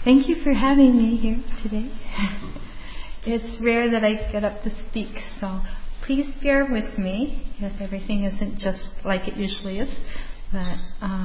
Thank you for having me here today. It's rare that I get up to speak, so please bear with me if everything isn't just like it usually is. But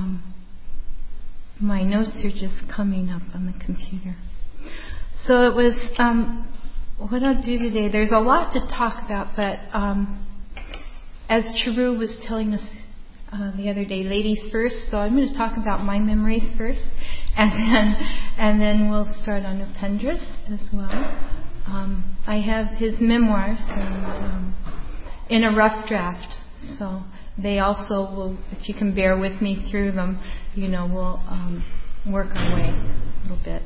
my notes are just coming up on the computer. So it was, what I'll do today, there's a lot to talk about, but as Charu was telling us the other day, ladies first, so I'm going to talk about my memories first, and then we'll start on Upendra's as well. I have his memoirs and, in a rough draft, so they also will, if you can bear with me through them, we'll work our way a little bit.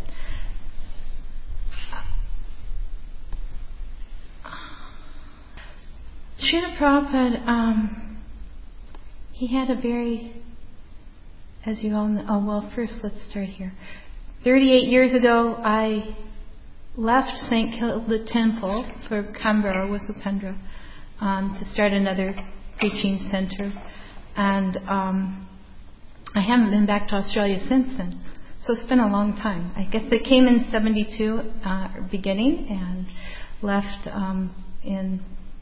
Srila Prabhupada, he had a very, as you all know, first let's start here. 38 years ago, I left St. Kilda Temple for Canberra with Upendra to start another preaching center. And I haven't been back to Australia since then. So it's been a long time. I guess I came in 72 beginning and left in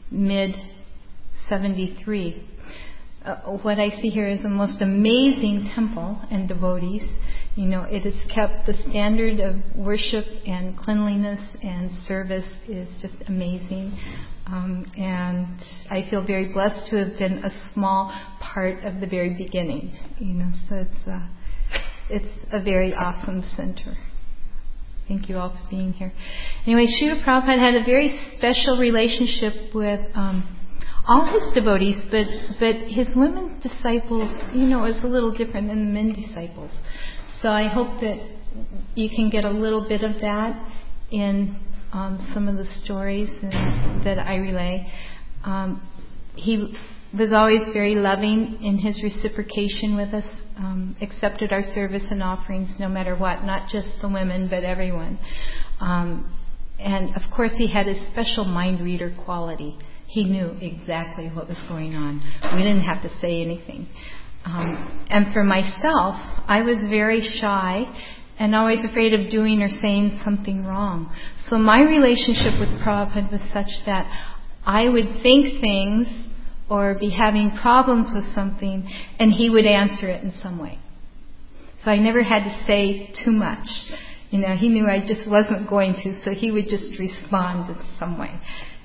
mid-73. What I see here is the most amazing temple and devotees. It has kept the standard of worship and cleanliness and service is just amazing. And I feel very blessed to have been a small part of the very beginning. So it's a very awesome center. Thank you all for being here. Anyway, Srila Prabhupada had a very special relationship with all his devotees, but his women disciples, is a little different than the men disciples. So I hope that you can get a little bit of that in some of the stories that I relay. He was always very loving in his reciprocation with us, accepted our service and offerings no matter what, not just the women, but everyone. And of course he had a special mind reader quality. He knew exactly what was going on. We didn't have to say anything. And for myself, I was very shy and always afraid of doing or saying something wrong. So my relationship with Prabhupada was such that I would think things or be having problems with something and he would answer it in some way. So I never had to say too much. He knew I just wasn't going to, so he would just respond in some way.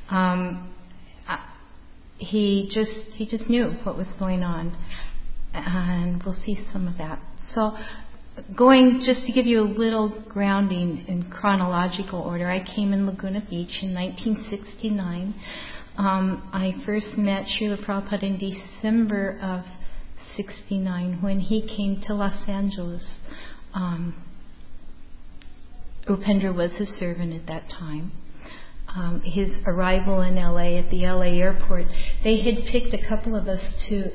He just knew what was going on, and we'll see some of that. So, just to give you a little grounding in chronological order, I came in Laguna Beach in 1969. I first met Srila Prabhupada in December of 69 when he came to Los Angeles. Upendra was his servant at that time. His arrival in LA at the LA airport, they had picked a couple of us to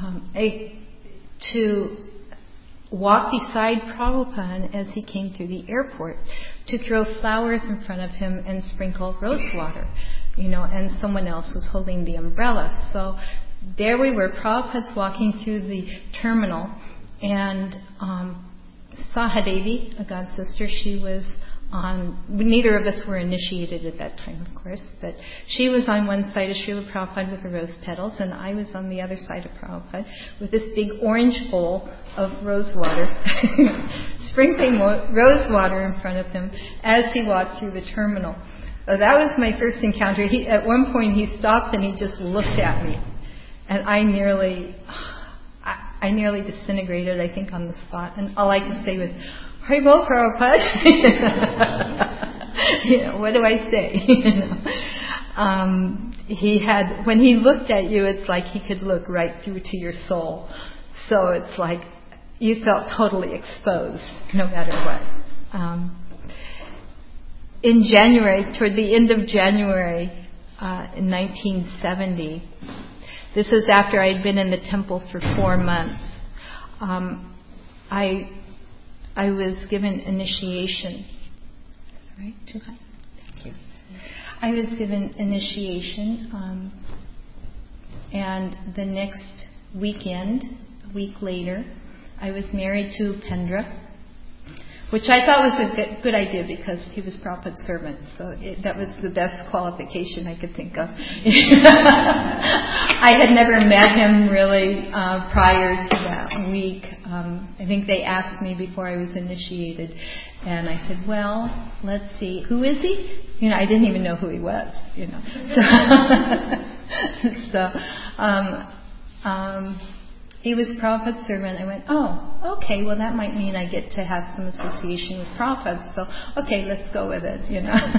walk beside Prabhupada as he came through the airport, to throw flowers in front of him and sprinkle rose water, and someone else was holding the umbrella. So there we were, Prabhupada's walking through the terminal, and Sahadevi, a god sister, she was neither of us were initiated at that time, of course, but she was on one side of Srila Prabhupada with the rose petals, and I was on the other side of Prabhupada with this big orange bowl of rose water, sprinkling rose water in front of him as he walked through the terminal. So that was my first encounter. At one point he stopped and he just looked at me, and I nearly disintegrated, I think, on the spot, and all I could say was, Haribol Prabhupada. What do I say? When he looked at you, it's like he could look right through to your soul. So it's like you felt totally exposed, no matter what. In January, toward the end of January in 1970, this was after I had been in the temple for 4 months, I was given initiation. Is that right? Too high? Thank you. I was given initiation, and the next weekend, a week later, I was married to Upendra. which I thought was a good idea because he was Prabhupada's servant. So that was the best qualification I could think of. I had never met him really prior to that week. I think they asked me before I was initiated, and I said, well, let's see, who is he? I didn't even know who he was, So, he was Prabhupada's servant. I went, oh, okay, well that might mean I get to have some association with Prabhupada, so okay, let's go with it,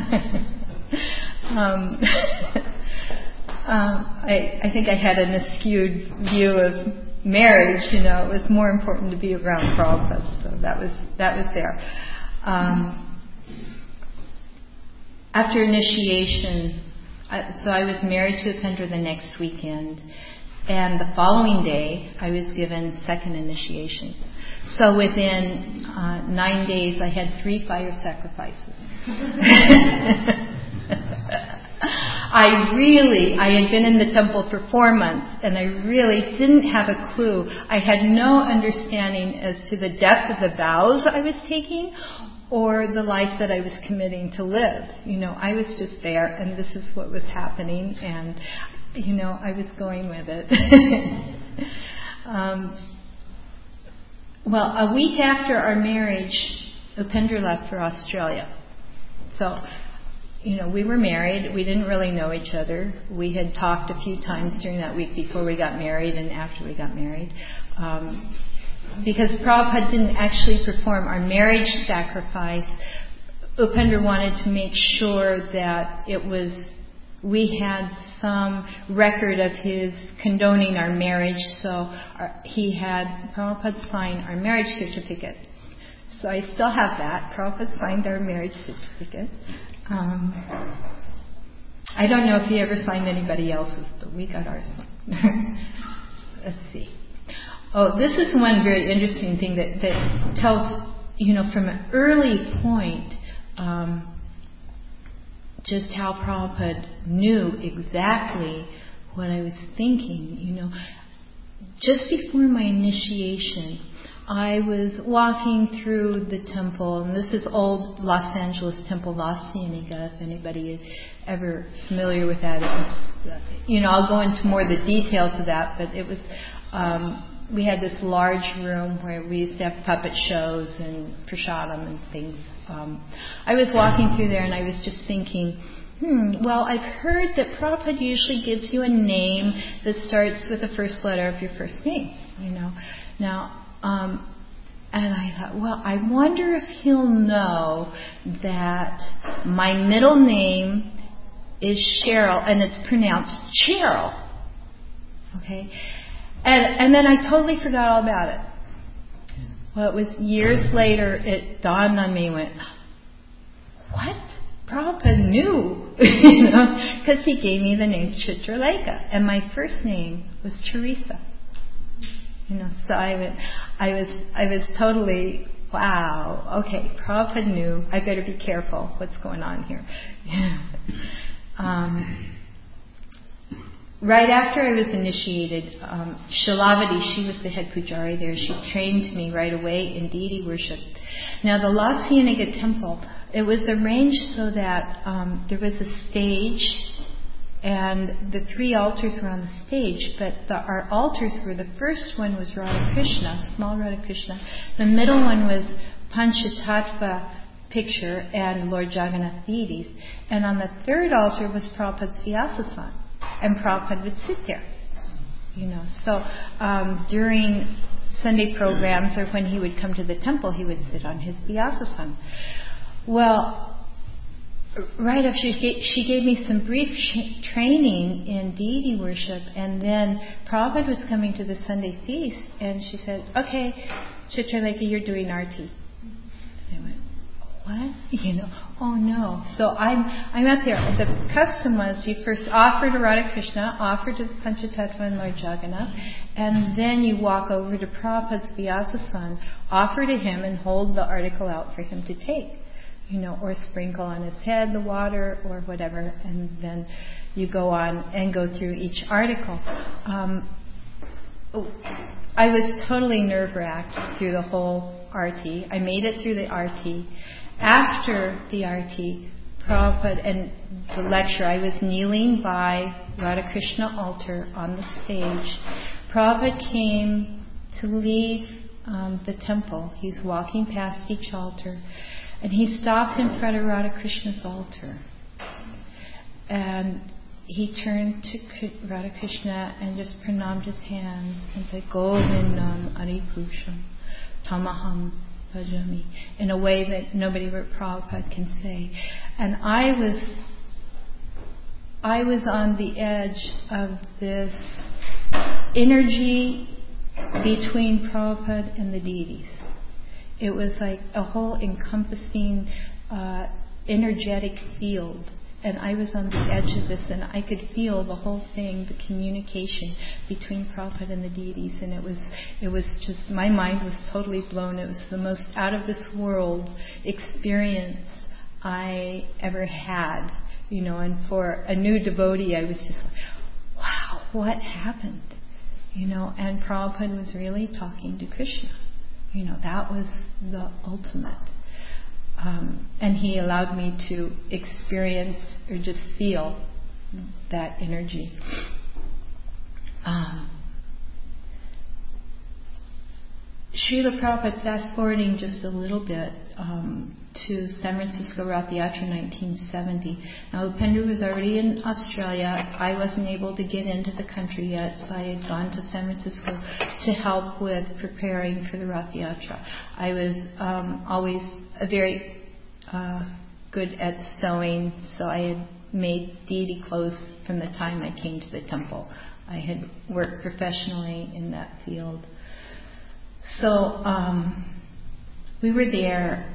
I think I had an askewed view of marriage, it was more important to be around Prabhupada, so that was there. After initiation, so I was married to Upendra the next weekend, and the following day I was given second initiation. So within 9 days I had 3 fire sacrifices. I had been in the temple for 4 months, and I really didn't have a clue. I had no understanding as to the depth of the vows I was taking or the life that I was committing to live. I was just there, and this is what was happening, and I was going with it. Well, a week after our marriage, Upendra left for Australia. So, we were married. We didn't really know each other. We had talked a few times during that week before we got married and after we got married. Because Prabhupada didn't actually perform our marriage sacrifice, Upendra wanted to make sure that we had some record of his condoning our marriage, so he had Prabhupada sign our marriage certificate. So I still have that. Prabhupada signed our marriage certificate. I don't know if he ever signed anybody else's, but we got ours signed. Let's see. Oh, this is one very interesting thing that tells, from an early point, just how Prabhupada knew exactly what I was thinking. Just before my initiation, I was walking through the temple, and this is old Los Angeles Temple, La Cienega, if anybody is ever familiar with that. It was, I'll go into more of the details of that, but it was, we had this large room where we used to have puppet shows and prasadam and things. I was walking through there, and I was just thinking, well, I've heard that Prabhupada usually gives you a name that starts with the first letter of your first name, Now, and I thought, well, I wonder if he'll know that my middle name is Cheryl, and it's pronounced Cheryl. Okay? And then I totally forgot all about it. Well, it was years later, it dawned on me, went, what? Prabhupada knew, because he gave me the name Chitralekha, and my first name was Teresa. So I was totally, wow, okay, Prabhupada knew, I better be careful what's going on here. Right after I was initiated, Shilavati, she was the head pujari there. She trained me right away in deity worship. Now, the La Cienega temple, it was arranged so that there was a stage, and the 3 altars were on the stage, but our altars were, the first one was Radha Krishna, small Radha Krishna. The middle one was Panchatattva picture and Lord Jagannath deities. And on the 3rd altar was Prabhupada's Vyasasana. And Prabhupada would sit there, So during Sunday programs or when he would come to the temple, he would sit on his Vyasasana. Well, right after she gave me some brief training in deity worship, and then Prabhupada was coming to the Sunday feast, and she said, okay, Chitralekha, you're doing Arti. I went, what? Oh no. So I'm up there. The custom was you first offer to Radha Krishna, offer to Panchatattva and Lord Jagannath, and then you walk over to Prabhupada's Vyasasana, offer to him and hold the article out for him to take, or sprinkle on his head the water or whatever, and then you go on and go through each article. I was totally nerve-wracked through the whole Arti. I made it through the Arti. After the Arti, Prabhupada and the lecture, I was kneeling by Radhakrishna altar on the stage. Prabhupada came to leave the temple. He's walking past each altar, and he stopped in front of Radhakrishna's altar. And he turned to Radhakrishna and just pranamed his hands and said, Govindam Aripurusham Tamaham Bhajami, in a way that nobody but Prabhupada can say. And I was on the edge of this energy between Prabhupada and the deities. It was like a whole encompassing energetic field. And I was on the edge of this, and I could feel the whole thing, the communication between Prabhupada and the deities. And it was just, my mind was totally blown. It was the most out of this world experience I ever had, and for a new devotee, I was just like, wow, what happened? And Prabhupada was really talking to Krishna. That was the ultimate. And he allowed me to experience or just feel that energy. Srila Prabhupada, fast forwarding just a little bit to San Francisco Rath Yatra 1970. Now Upendra was already in Australia. I wasn't able to get into the country yet, so I had gone to San Francisco to help with preparing for the Rath Yatra. I was always a very good at sewing, so I had made deity clothes from the time I came to the temple. I had worked professionally in that field. So we were there.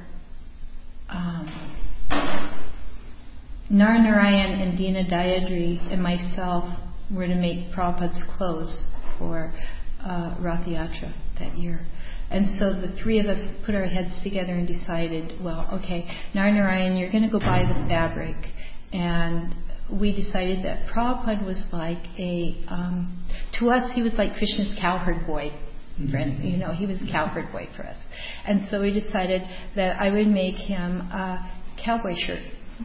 Narayan and Dina Dayadri and myself were to make Prabhupada's clothes for Rath Yatra that year. And so the three of us put our heads together and decided, well, okay, Narayan, you're going to go buy the fabric. And we decided that Prabhupada was like to us, he was like Krishna's cowherd boy. He was a cowherd boy for us. And so we decided that I would make him a cowboy shirt.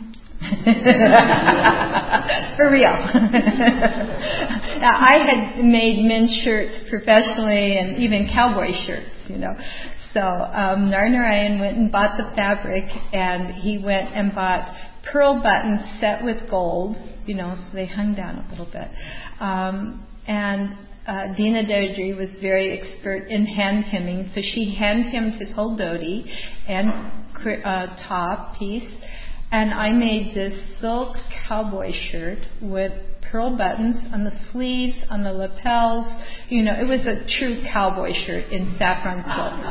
For real. Now, I had made men's shirts professionally and even cowboy shirts, So Narayan went and bought the fabric, and he went and bought pearl buttons set with gold, so they hung down a little bit. And Dina Dodri was very expert in hand hemming, so she hand hemmed his whole dhoti and top piece. And I made this silk cowboy shirt with pearl buttons on the sleeves, on the lapels. It was a true cowboy shirt in saffron silk.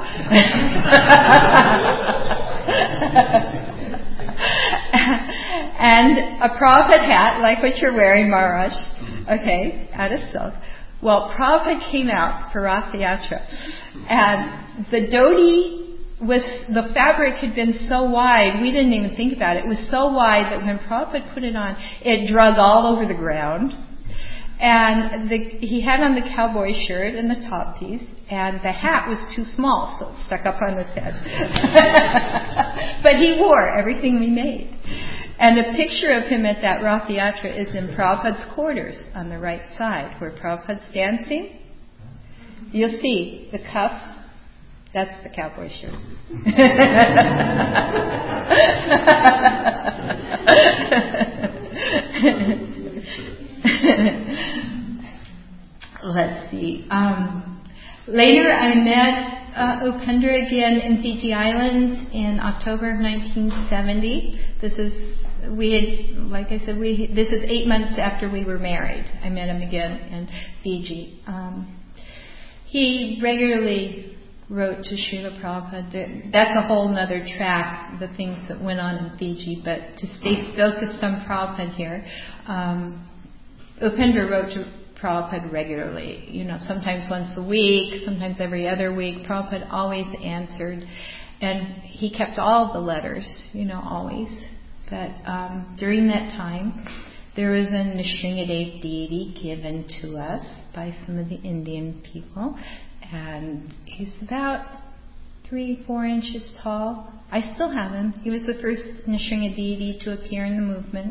And a Prabhupada hat, like what you're wearing, Maharaj. Okay, out of silk. Well, Prabhupada came out for Rath Yatra, and the dhoti the fabric had been so wide, we didn't even think about it. It was so wide that when Prabhupada put it on, it drug all over the ground. And he had on the cowboy shirt and the top piece, and the hat was too small, so it stuck up on his head. But he wore everything we made. And a picture of him at that Rath Yatra is in Prabhupada's quarters on the right side, where Prabhupada's dancing. You'll see the cuffs. That's the cowboy shirt. Let's see. Later I met Upendra again in Fiji Islands in October of 1970. This is 8 months after we were married. I met him again in Fiji. He regularly wrote to Srila Prabhupada. That's a whole other track, the things that went on in Fiji, but to stay focused on Prabhupada here, Upendra wrote to Prabhupada regularly, sometimes once a week, sometimes every other week. Prabhupada always answered, and he kept all the letters, always. But during that time, there was a Nrsingadev deity given to us by some of the Indian people. And he's about 3-4 inches tall. I still have him. He was the first Nisringa deity to appear in the movement.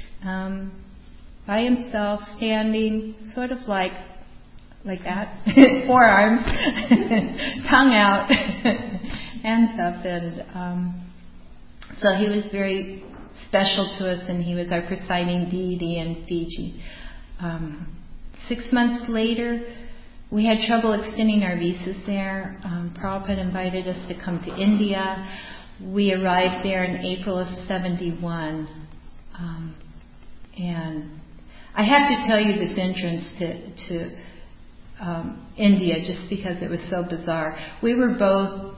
By himself, standing, sort of like that, forearms, tongue out, hands up, and so he was very special to us, and he was our presiding deity in Fiji. 6 months later, we had trouble extending our visas there. Prabhupada invited us to come to India. We arrived there in April of 71. And I have to tell you this entrance to India just because it was so bizarre. We were both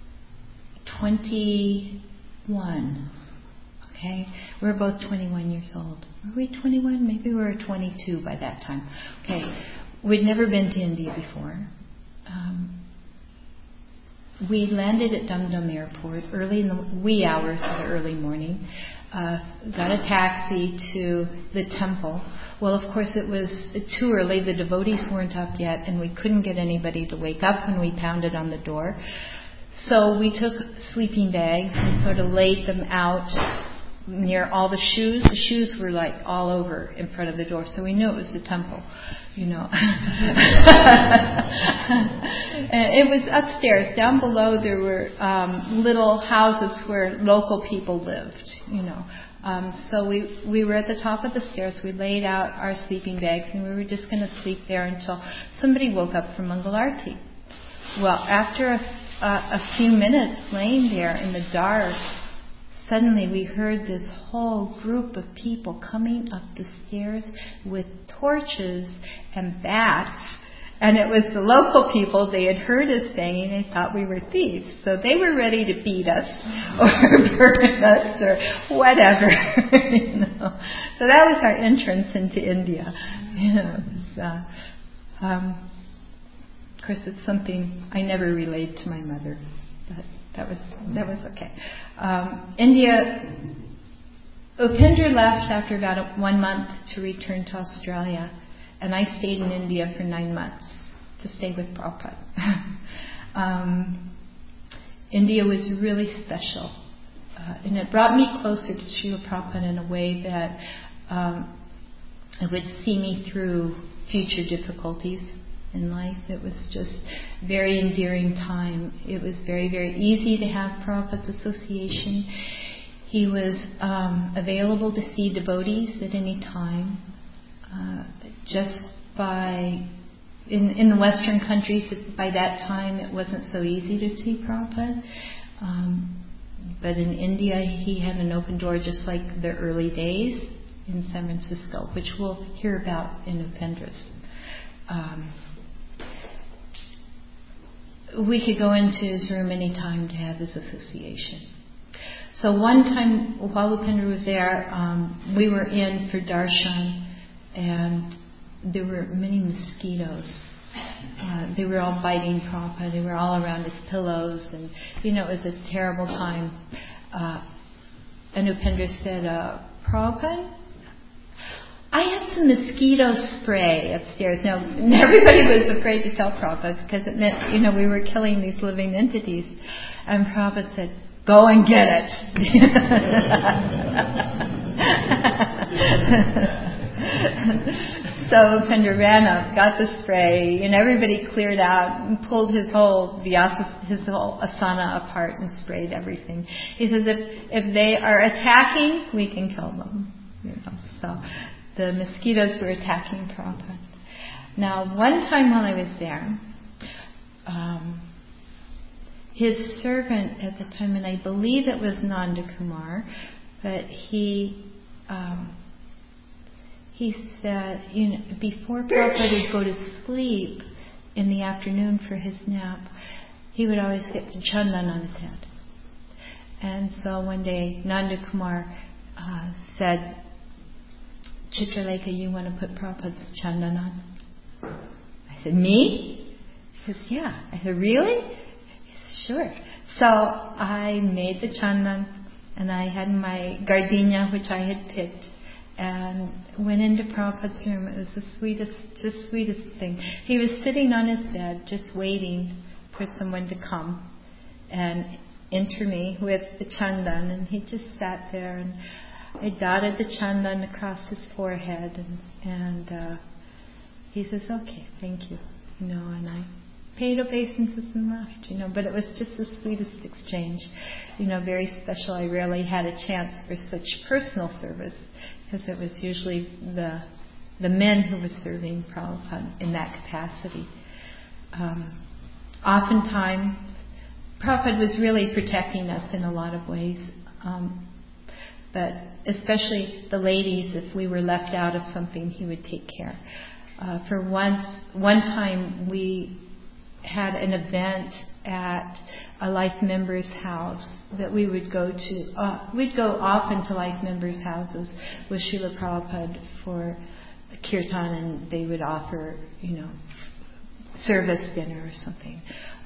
21. Okay? We were both 21 years old. Were we 21? Maybe we were 22 by that time. Okay. We'd never been to India before. We landed at Dum Dum Airport early in the wee hours of the early morning. Got a taxi to the temple. Well, of course, it was too early. The devotees weren't up yet, and we couldn't get anybody to wake up when we pounded on the door. So we took sleeping bags and sort of laid them out near all the shoes. The shoes were like all over in front of the door, so we knew it was the temple, you know. And it was upstairs. Down below there were little houses where local people lived, you know. So we were at the top of the stairs. We laid out our sleeping bags, and we were just going to sleep there until somebody woke up from Mangal Arati. Well, after a few minutes laying there in the dark, suddenly we heard this whole group of people coming up the stairs with torches and bats. And it was the local people. They had heard us singing. They thought we were thieves. So they were ready to beat us or burn us or whatever. You know. So that was our entrance into India. You know, it was, of course, it's something I never relayed to my mother. But that was okay. India, Upendra left after about 1 month to return to Australia, and I stayed in India for 9 months to stay with Prabhupada. India was really special, and it brought me closer to Srila Prabhupada in a way that it would see me through future difficulties in life. It was just very endearing time. It was very, very easy to have Prabhupada's association. He was available to see devotees at any time. Just by in the Western countries, by that time it wasn't so easy to see Prabhupada. But in India, he had an open door, just like the early days in San Francisco, which we'll hear about in Upendra's. We could go into his room any time to have this association. So one time while Upendra was there, we were in for darshan, and there were many mosquitoes. They were all biting Prabhupada. They were all around his pillows, and it was a terrible time. And Upendra said, Prabhupada, I have some mosquito spray upstairs. Now, everybody was afraid to tell Prabhupada because it meant, we were killing these living entities. And Prabhupada said, go and get it. So Upendra ran up, got the spray, and everybody cleared out and pulled his whole asana apart and sprayed everything. He says, if they are attacking, we can kill them. So the mosquitoes were attacking Prabhupada. Now, one time while I was there, his servant at the time, and I believe it was Nanda Kumar, but he said, before Prabhupada would go to sleep in the afternoon for his nap, he would always get the chandan on his head. And so one day, Nanda Kumar said, Chitralekha, you want to put Prabhupada's chandan on? I said, me? He says, yeah. I said, really? He said, sure. So I made the chandan, and I had my gardenia, which I had picked, and went into Prabhupada's room. It was the sweetest thing. He was sitting on his bed, just waiting for someone to come. and enter me with the chandan, and he just sat there, and I dotted the chandan across his forehead, and he says, "Okay, thank you," and I paid obeisances and left, but it was just the sweetest exchange, very special. I rarely had a chance for such personal service, because it was usually the men who were serving Prabhupada in that capacity. Oftentimes, Prabhupada was really protecting us in a lot of ways, but especially the ladies, if we were left out of something, he would take care. For one time we had an event at a life member's house that we would go to. We'd go often to life members' houses with Srila Prabhupada for kirtan, and they would offer, service dinner or something.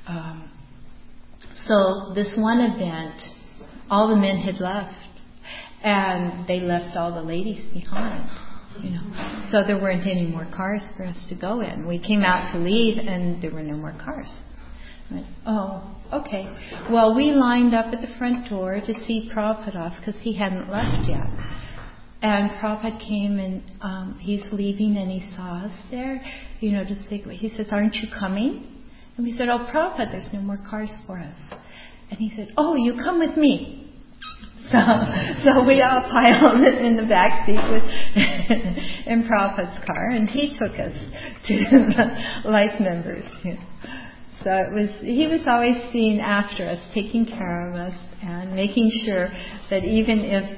So this one event, all the men had left, and they left all the ladies behind. So there weren't any more cars for us to go in. We came out to leave, and there were no more cars. I went, oh, okay. Well, we lined up at the front door to see Prabhupada off, because he hadn't left yet. And Prabhupada came, and he's leaving, and he saw us there, to say, he says, "Aren't you coming?" And we said, "Oh, Prabhupada, there's no more cars for us." And he said, "Oh, you come with me." So we all piled in the back seat in Prabhupada's car, and he took us to the life members. So he was always seeing after us, taking care of us, and making sure that even if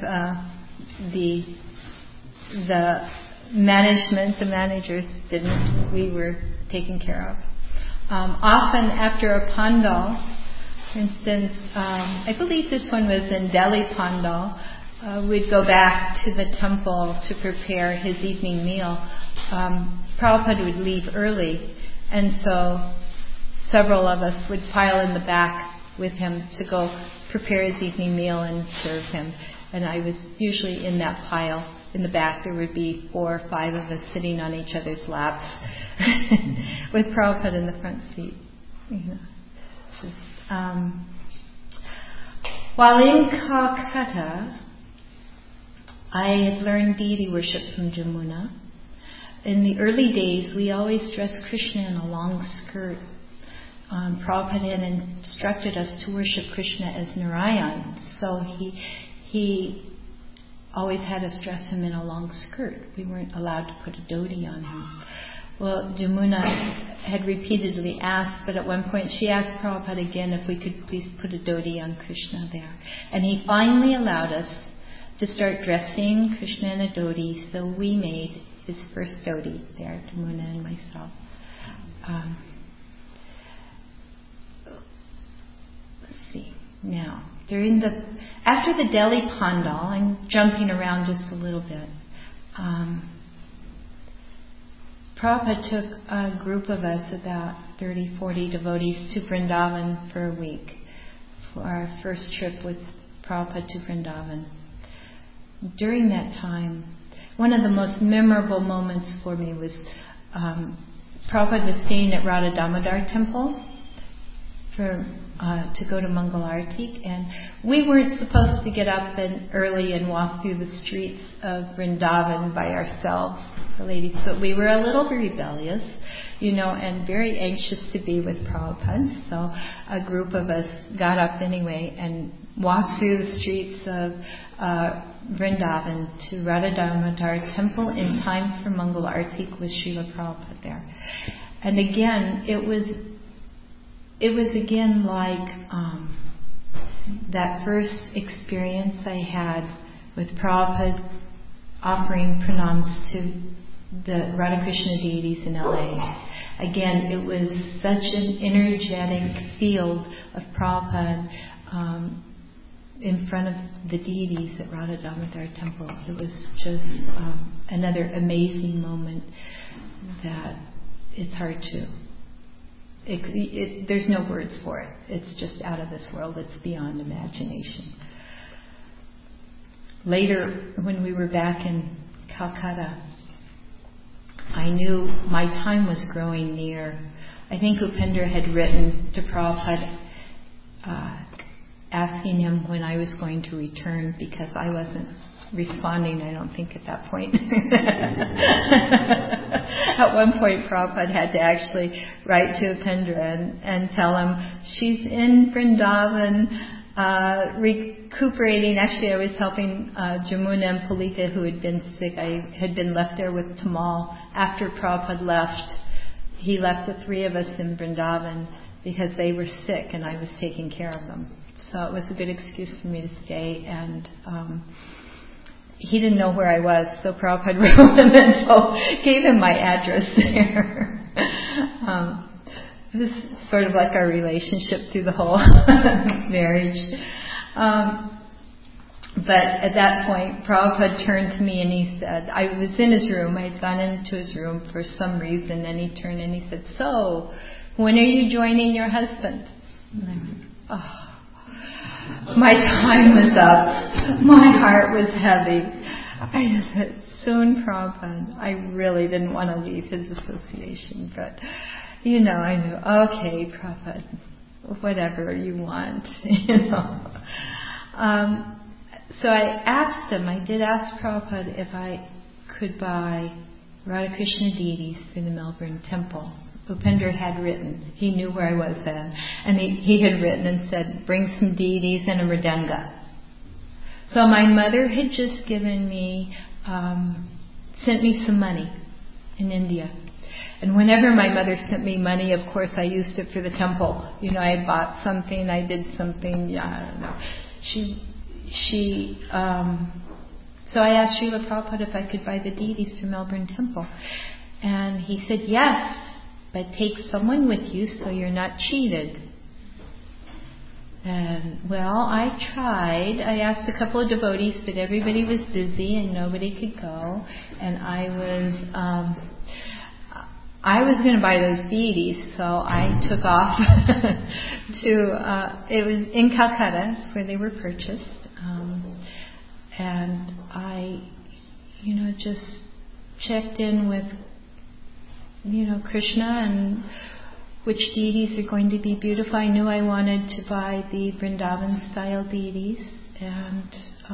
the managers didn't, we were taken care of. Often after a pandal, for instance, I believe this one was in Delhi Pandal, we'd go back to the temple to prepare his evening meal. Prabhupada would leave early, and so several of us would pile in the back with him to go prepare his evening meal and serve him. And I was usually in that pile in the back. There would be 4 or 5 of us sitting on each other's laps with Prabhupada in the front seat. While in Calcutta, I had learned deity worship from Jamuna. In the early days, we always dressed Krishna in a long skirt. Prabhupada had instructed us to worship Krishna as Narayan, so he always had us dress him in a long skirt. We weren't allowed to put a dhoti on him. Well, Jamuna had repeatedly asked, but at one point she asked Prabhupada again if we could please put a dhoti on Krishna there. And he finally allowed us to start dressing Krishna in a dhoti, so we made his first dhoti there, Jamuna and myself. Let's see. Now, after the Delhi Pandal, I'm jumping around just a little bit. Prabhupada took a group of us, about 30, 40 devotees, to Vrindavan for a week, for our first trip with Prabhupada to Vrindavan. During that time, one of the most memorable moments for me was Prabhupada was staying at Radha Damodar Temple to go to Mangal Arati, and we weren't supposed to get up early and walk through the streets of Vrindavan by ourselves, the ladies, but we were a little rebellious, and very anxious to be with Prabhupada, so a group of us got up anyway and walked through the streets of Vrindavan to Radha Damodar Temple in time for Mangal Arati with Srila Prabhupada there. And again, it was again like that first experience I had with Prabhupada offering pranams to the Radha Krishna deities in LA. Again, it was such an energetic field of Prabhupada in front of the deities at Radha Damodar Temple. It was just another amazing moment that it's hard to... there's no words for it. It's just out of this world. It's beyond imagination. Later, when we were back in Calcutta, I knew my time was growing near. I think Upendra had written to Prabhupada asking him when I was going to return, because I wasn't responding, I don't think, at that point. At one point, Prabhupada had to actually write to Upendra and tell him, she's in Vrindavan, recuperating. Actually, I was helping Jamuna and Palika, who had been sick. I had been left there with Tamal. After Prabhupada left, he left the three of us in Vrindavan because they were sick and I was taking care of them. So it was a good excuse for me to stay, and he didn't know where I was, so Prabhupada wrote him and gave him my address there. This is sort of like our relationship through the whole marriage. But at that point, Prabhupada turned to me and he said, I was in his room, I had gone into his room for some reason, and he turned and he said, so, when are you joining your husband? And I went, oh. My time was up. My heart was heavy. I just said, soon, Prabhupada. I really didn't want to leave his association, but, I knew, okay, Prabhupada, whatever you want, So I did ask Prabhupada if I could buy Radhakrishna deities for the Melbourne temple. Upendra had written, he knew where I was then, and he had written and said, bring some deities and a mridanga. So my mother had just given me, sent me some money in India. And whenever my mother sent me money, of course I used it for the temple. I had bought something, I did something, I don't know. So I asked Srila Prabhupada if I could buy the deities for Melbourne temple. And he said, yes, but take someone with you so you're not cheated. And, I tried. I asked a couple of devotees, but everybody was busy and nobody could go. And I was going to buy those deities, so I took off it was in Calcutta, where they were purchased. And I, just checked in with Krishna and which deities are going to be beautiful. I knew I wanted to buy the Vrindavan style deities, and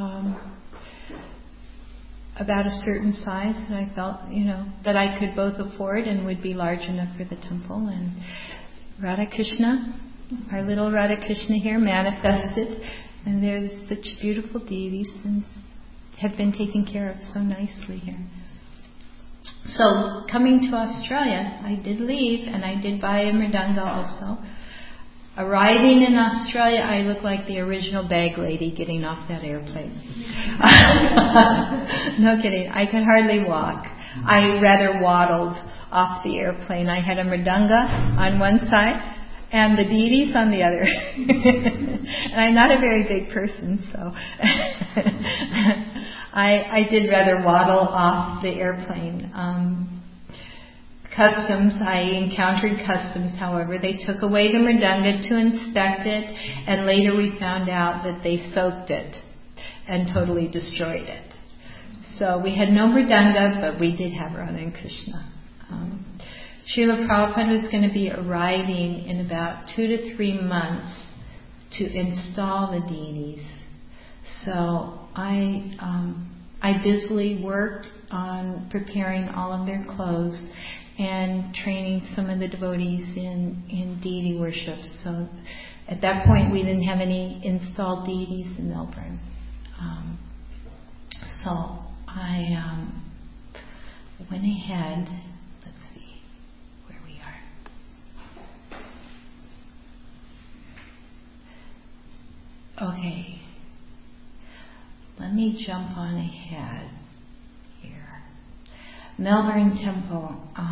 about a certain size that I felt, that I could both afford and would be large enough for the temple. And Radhakrishna, our little Radhakrishna here, manifested, and there's such beautiful deities and have been taken care of so nicely here. So, coming to Australia, I did leave, and I did buy a mridanga also. Arriving in Australia, I looked like the original bag lady getting off that airplane. No kidding, I could hardly walk. I rather waddled off the airplane. I had a mridanga on one side, and the deities on the other. And I'm not a very big person, so I did rather waddle off the airplane. Customs, I encountered customs, however. They took away the mridanga to inspect it, and later we found out that they soaked it and totally destroyed it. So we had no mridanga, but we did have Radha and Krishna. Srila Prabhupada was going to be arriving in about 2 to 3 months to install the deities. So I busily worked on preparing all of their clothes and training some of the devotees in deity worship. So at that point we didn't have any installed deities in Melbourne. So I went ahead. Let's see where we are. Okay. Let me jump on ahead here. Melbourne Temple.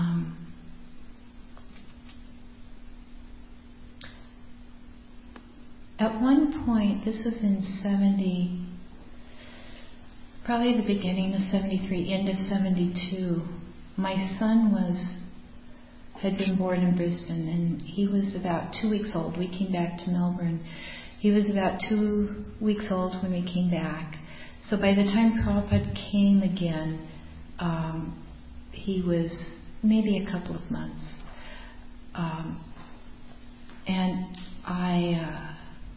At one point, this was in 70, probably the beginning of 73, end of 72, my son had been born in Brisbane, and he was about 2 weeks old. We came back to Melbourne. He was about 2 weeks old when we came back. So by the time Prabhupada came again, he was maybe a couple of months. And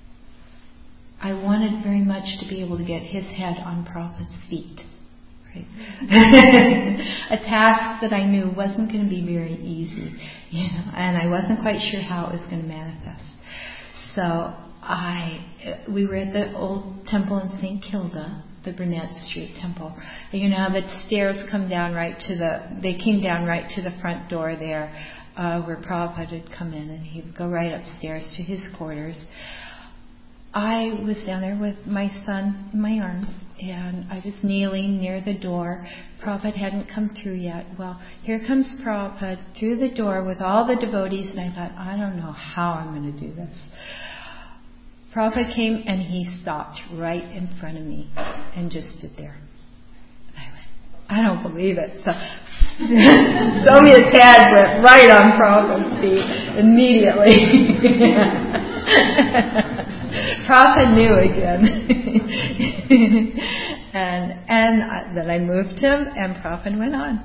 I wanted very much to be able to get his head on Prabhupada's feet. Right? A task that I knew wasn't going to be very easy, and I wasn't quite sure how it was going to manifest. So we were at the old temple in St. Kilda, the Burnett Street Temple. You know how the stairs come down they came down right to the front door there, where Prabhupada would come in, and he would go right upstairs to his quarters. I was down there with my son in my arms, and I was kneeling near the door. Prabhupada hadn't come through yet. Well, here comes Prabhupada through the door with all the devotees, and I thought, I don't know how I'm going to do this. Prabhupada came, and he stopped right in front of me and just stood there. And I went, I don't believe it. So Soumya's head went right on Prabhupada's feet immediately. Prabhupada knew again. and then I moved him, and Prabhupada went on.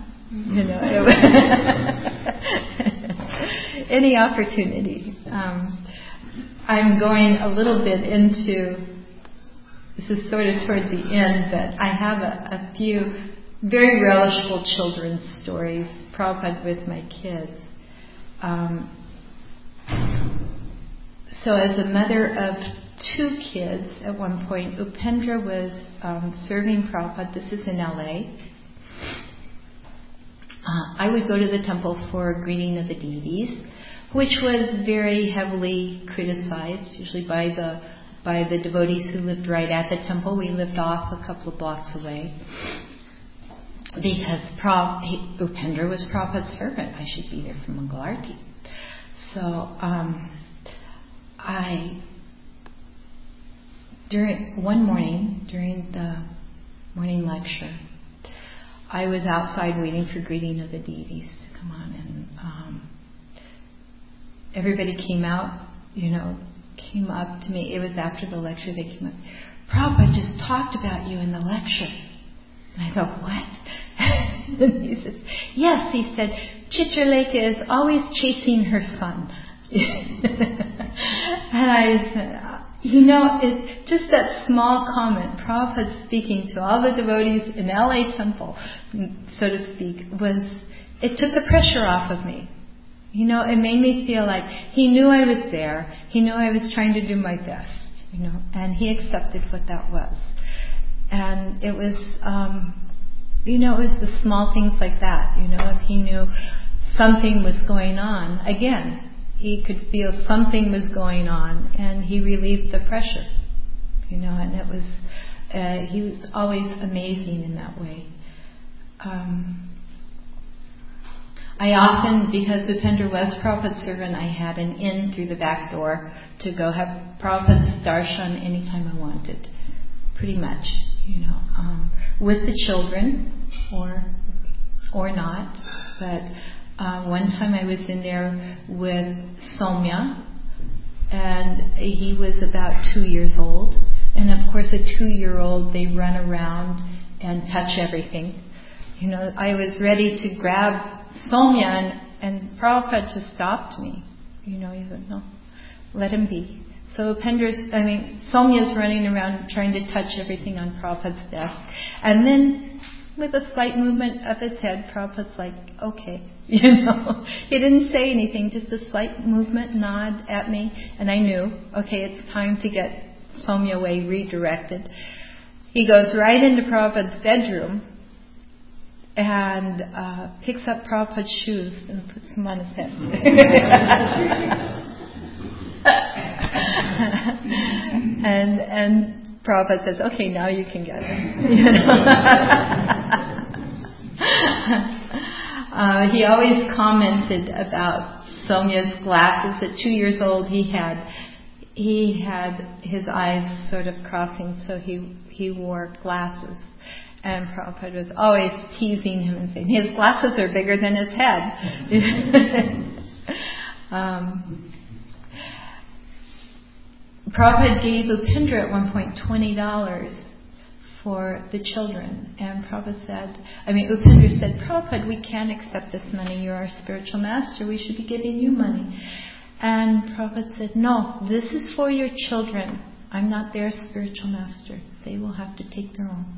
Any opportunity. I'm going a little bit into, this is sort of toward the end, but I have a few very relishful children's stories, Prabhupada with my kids. So as a mother of 2 kids, at one point, Upendra was serving Prabhupada. This is in LA. I would go to the temple for a greeting of the deities, which was very heavily criticized, usually by the devotees who lived right at the temple. We lived off a couple of blocks away. Because Upendra was Prabhupada's servant. I should be there for Mangalarti. So one morning, during the morning lecture, I was outside waiting for greeting of the deities to come on, and everybody came out, came up to me. It was after the lecture. They came up. Prabhupada just talked about you in the lecture. And I thought, what? And he says, yes, he said, Chitralekha is always chasing her son. And I said, it's just that small comment, Prabhupada speaking to all the devotees in LA Temple, so to speak, it took the pressure off of me. It made me feel like he knew I was there. He knew I was trying to do my best, and he accepted what that was. And it was, it was the small things like that, if he knew something was going on, again, he could feel something was going on, and he relieved the pressure, and it was, he was always amazing in that way. I often, because Upendra was Prabhupada's servant, I had an in through the back door to go have Prabhupada's darshan anytime I wanted, pretty much, with the children or not. But one time I was in there with Soumya, and he was about 2 years old. And of course, a 2-year-old, they run around and touch everything. I was ready to grab Soumya, and Prabhupada just stopped me. He said, no, let him be. So Soumya's running around trying to touch everything on Prabhupada's desk. And then, with a slight movement of his head, Prabhupada's like, okay. He didn't say anything, just a slight movement, nod at me. And I knew, okay, it's time to get Soumya away, redirected. He goes right into Prabhupada's bedroom and picks up Prabhupada's shoes and puts them on his head. and Prabhupada says, okay, now you can get him. He always commented about Soumya's glasses. At 2 years old, he had his eyes sort of crossing, so he wore glasses. And Prabhupada was always teasing him and saying, his glasses are bigger than his head. Prabhupada gave Upendra at one point $20 for the children. And Upendra said, Prabhupada, we can't accept this money. You're our spiritual master. We should be giving you money. And Prabhupada said, no, this is for your children. I'm not their spiritual master. They will have to take their own.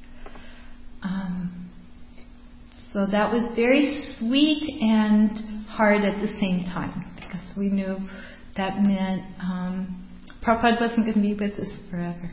So that was very sweet and hard at the same time, because we knew that meant Prabhupada wasn't going to be with us forever.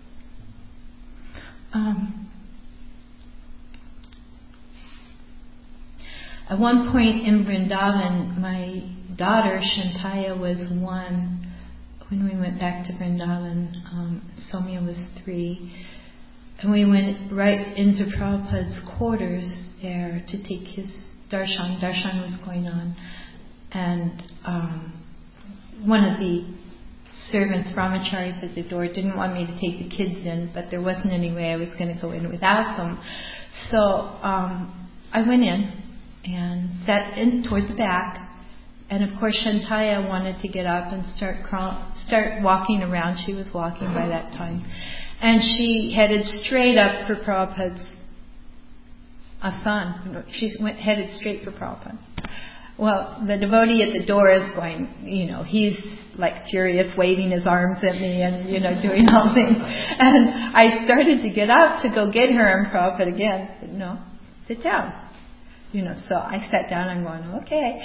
At one point in Vrindavan, my daughter Shantaya was 1 when we went back to Vrindavan. Somya was 3. And we went right into Prabhupada's quarters there to take his darshan. Darshan was going on. And one of the servants, brahmacharis at the door, didn't want me to take the kids in, but there wasn't any way I was going to go in without them. So I went in and sat in toward the back. And of course Shantaya wanted to get up and start walking around. She was walking by that time. And she headed straight up for Prabhupada's asan. She headed straight for Prabhupada. Well, the devotee at the door is going, he's like furious, waving his arms at me and, doing all things. And I started to get up to go get her, and Prabhupada again said, no, sit down. So I sat down. I'm going, okay.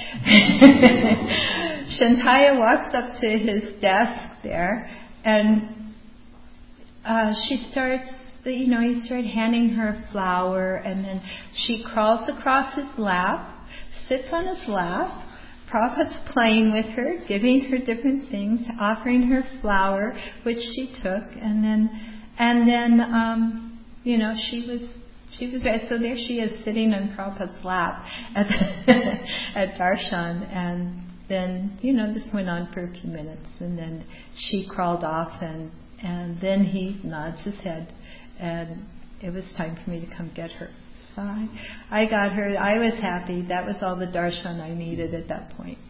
Shantaya walks up to his desk there, and she starts, he started handing her a flower, and then she crawls across his lap, sits on his lap. Prabhupada's playing with her, giving her different things, offering her flower, which she took, and then she was right. So there she is, sitting on Prabhupada's lap at darshan, and then this went on for a few minutes, and then she crawled off, and then he nods his head, and it was time for me to come get her. So I got her. I was happy. That was all the darshan I needed at that point.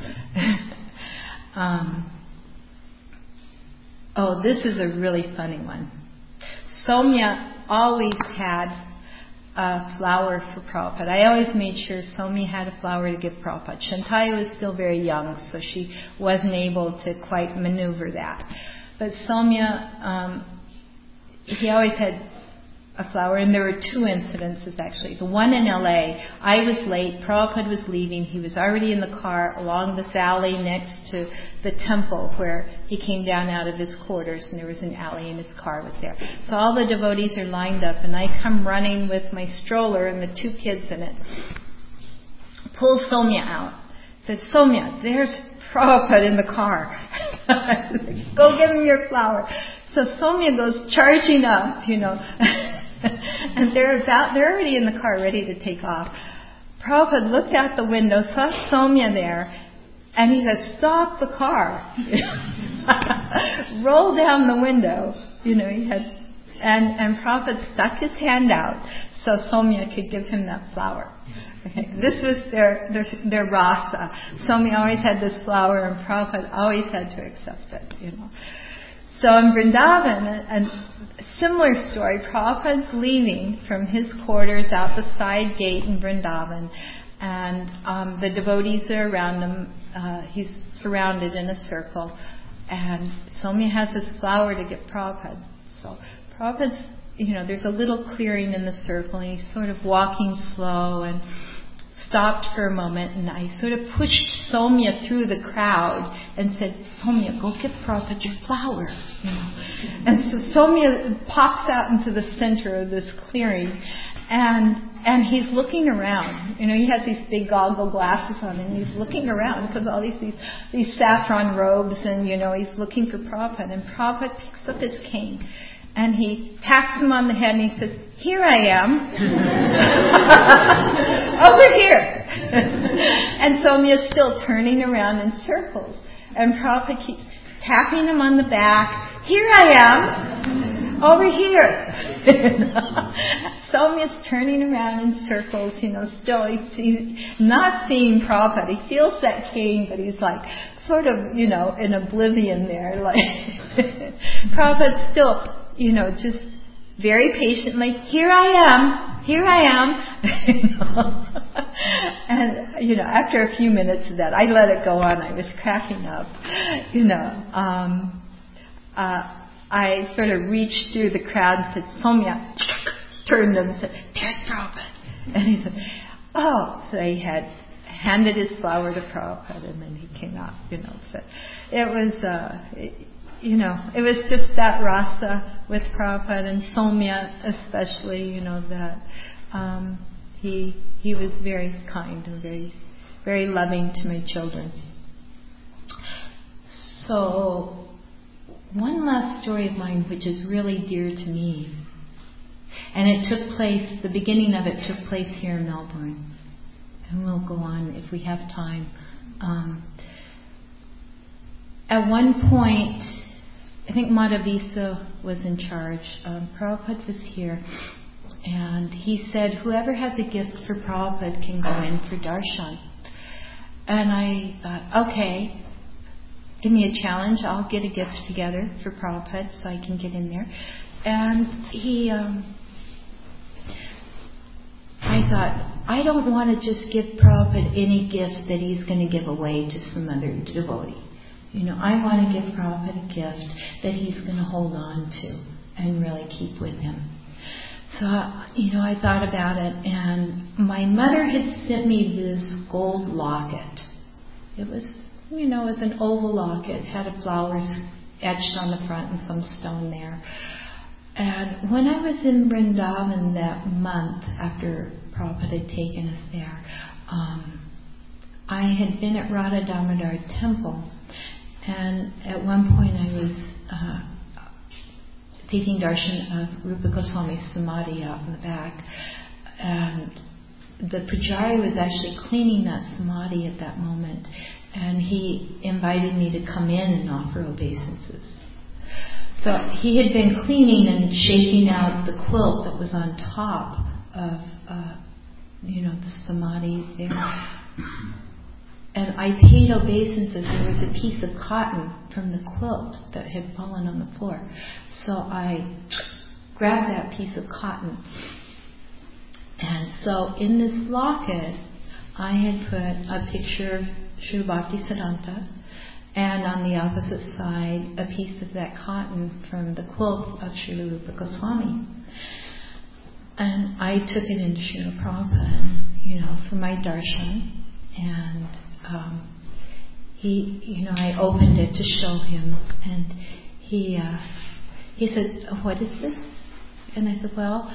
This is a really funny one. Somya always had a flower for Prabhupada. I always made sure Somya had a flower to give Prabhupada. Shantaya was still very young, so she wasn't able to quite maneuver that. But Somya, he always had a flower, and there were 2 incidences actually. The one in LA, I was late, Prabhupada was leaving, he was already in the car along this alley next to the temple where he came down out of his quarters, and there was an alley and his car was there. So all the devotees are lined up, and I come running with my stroller and the 2 kids in it. Pull Somya out. Said, Somya, there's Prabhupada in the car. Go give him your flower. So Somya goes charging up, and they're already in the car ready to take off. Prabhupada looked out the window, saw Somya there, and he said, stop the car. Roll down the window. And Prabhupada stuck his hand out so Somya could give him that flower. Okay. This was their rasa. Somya always had this flower, and Prabhupada always had to accept it, So in Vrindavan, a similar story, Prabhupada's leaving from his quarters out the side gate in Vrindavan, and the devotees are around him. He's surrounded in a circle, and Somya has his flower to give Prabhupada. So Prabhupada's, there's a little clearing in the circle, and he's sort of walking slow and stopped for a moment, and I sort of pushed Somya through the crowd and said, Somya, go give Prabhupada your flower. And so Somya pops out into the center of this clearing, and he's looking around. He has these big goggle glasses on, and he's looking around because all these saffron robes, and he's looking for Prabhupada. And Prabhupada picks up his cane, and he pats him on the head, and he says, here I am. Over here. And Somya's still turning around in circles. And Prabhupada keeps tapping him on the back. Here I am. Over here. Somya's turning around in circles, still he's not seeing Prabhupada. He feels that cane, but he's like sort of, in oblivion there. Like Prabhupada's still, just very patiently, here I am. And, after a few minutes of that, I let it go on. I was cracking up, I sort of reached through the crowd and said, Somya, turned him and said, there's Prabhupada. And he said, oh. So he had handed his flower to Prabhupada, and then he came out, So it was, it was just that rasa with Prabhupada and Somya especially, that he was very kind and very, very loving to my children. So one last story of mine, which is really dear to me, and the beginning of it took place here in Melbourne. And we'll go on if we have time. At one point, I think Madhavisa was in charge. Prabhupada was here. And he said, whoever has a gift for Prabhupada can go in for darshan. And I thought, okay, give me a challenge. I'll get a gift together for Prabhupada so I can get in there. And I thought, I don't want to just give Prabhupada any gift that he's going to give away to some other devotee. I want to give Prabhupada a gift that he's going to hold on to and really keep with him. So, I thought about it, and my mother had sent me this gold locket. It was, it was an oval locket, had a flowers etched on the front and some stone there. And when I was in Vrindavan that month after Prabhupada had taken us there, I had been at Radha Damodar Temple, and at one point I was taking darshan of Rupa Goswami's samadhi out in the back, and the pujari was actually cleaning that samadhi at that moment, and he invited me to come in and offer obeisances. So he had been cleaning and shaking out the quilt that was on top of, the samadhi there. And I paid obeisances. There was a piece of cotton from the quilt that had fallen on the floor. So I grabbed that piece of cotton. And so in this locket, I had put a picture of Srila Bhaktisiddhanta, and on the opposite side, a piece of that cotton from the quilt of Srila Rupa Goswami. And I took it into Srila Prabhupada, for my darshan. And I opened it to show him. And he said, what is this? And I said, well,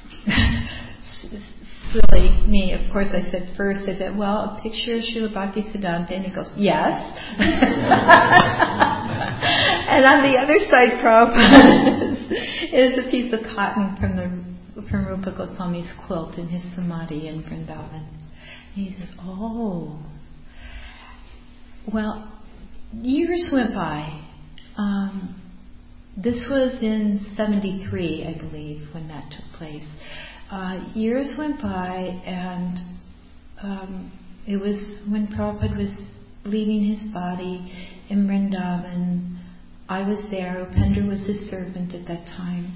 silly me. Of course, I said, well, a picture of Srila Bhaktisiddhanta. And he goes, yes. And on the other side, Prabhupada, is a piece of cotton from Rupa Goswami's quilt in his samadhi in Vrindavan. And he said, oh. Well, years went by. This was in 73, I believe, when that took place. Years went by, and it was when Prabhupada was leaving his body in Vrindavan. I was there. Upendra was his servant at that time.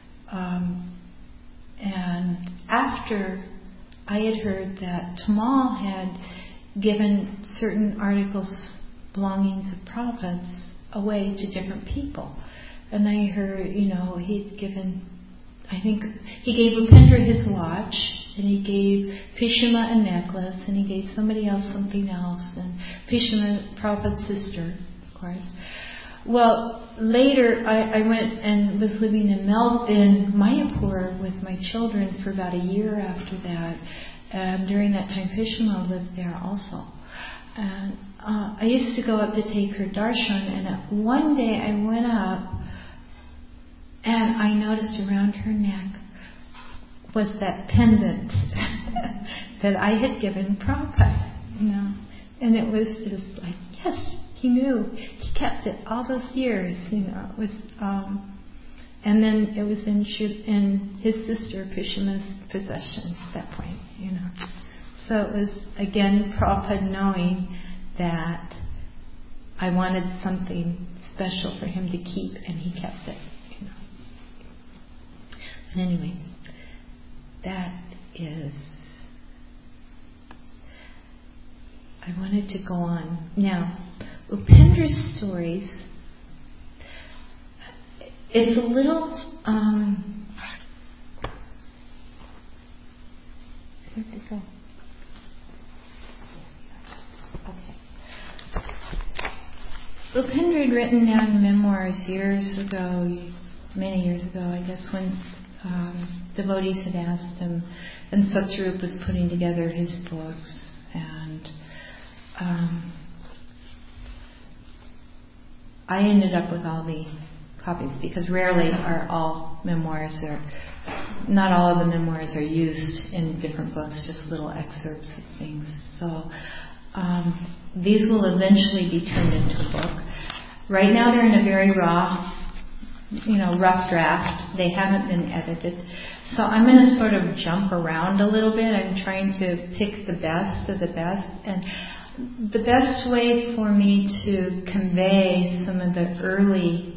And after I had heard that Tamal had given certain articles, belongings of Prabhupada's away to different people. And I heard, he'd given, I think, he gave Upendra his watch, and he gave Pishima a necklace, and he gave somebody else something else, and Pishima, Prabhupada's sister, of course. Well, later I went and was living in Mayapur with my children for about a year after that. And during that time, Pishima lived there also. And I used to go up to take her darshan, and one day I went up and I noticed around her neck was that pendant that I had given Prabhupada, And it was just like, yes, he knew. He kept it all those years, It was, and then it was in his sister Pishima's possession at that point, So it was, again, Prabhupada knowing that I wanted something special for him to keep, and he kept it, But anyway, that is... I wanted to go on. Now, Upendra's stories it's a little, where'd it go? Upendra had written down memoirs years ago, many years ago, I guess, when devotees had asked him, and Satsarup was putting together his books, and I ended up with all the copies, because rarely are all memoirs, not all of the memoirs are used in different books, just little excerpts of things. So these will eventually be turned into a book. Right now they're in a very raw, rough draft. They haven't been edited. So I'm going to sort of jump around a little bit. I'm trying to pick the best of the best. And the best way for me to convey some of the early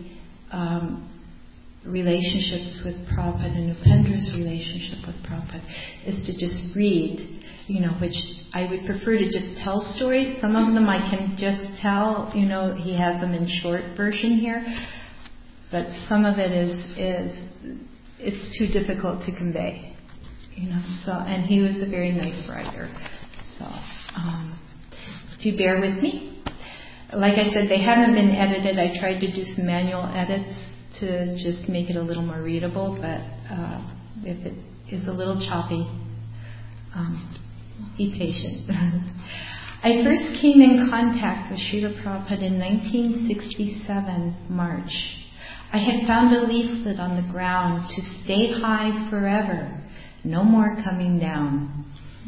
relationships with Prabhupada and Upendra's relationship with Prabhupada is to just read, which I would prefer to just tell stories. Some of them I can just tell, he has them in short version here, but some of it it's too difficult to convey, so, and he was a very nice writer. So, if you bear with me. Like I said, they haven't been edited. I tried to do some manual edits to just make it a little more readable, but if it is a little choppy, be patient. I first came in contact with Srila Prabhupada in 1967, March. I had found a leaflet on the ground to stay high forever, no more coming down.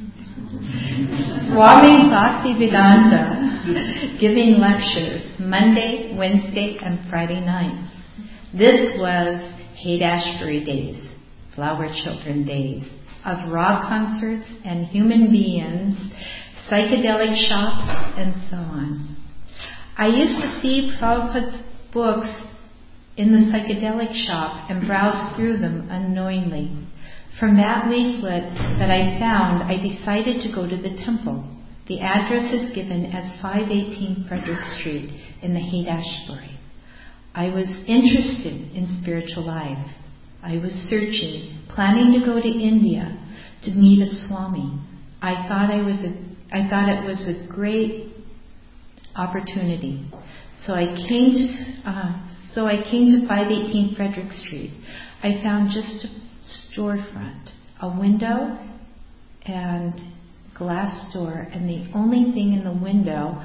Swami Bhaktivedanta giving lectures Monday, Wednesday, and Friday nights. This was Haight-Ashbury days, Flower Children days, of rock concerts and human beings, psychedelic shops, and so on. I used to see Prabhupada's books in the psychedelic shop and browse through them unknowingly. From that leaflet that I found, I decided to go to the temple. The address is given as 518 Frederick Street in the Haight-Ashbury. I was interested in spiritual life. I was searching, planning to go to India to meet a Swami. I thought it was a great opportunity. So I came to 518 Frederick Street. I found just a storefront, a window and glass door, and the only thing in the window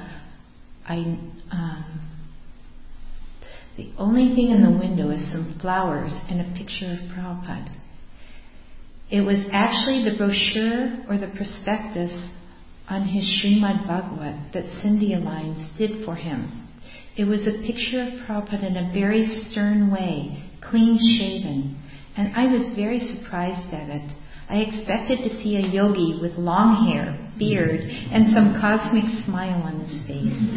is some flowers and a picture of Prabhupada. It was actually the brochure or the prospectus on his Srimad Bhagavat that Cindy Alliance did for him. It was a picture of Prabhupada in a very stern way, clean shaven, and I was very surprised at it. I expected to see a yogi with long hair, beard, and some cosmic smile on his face.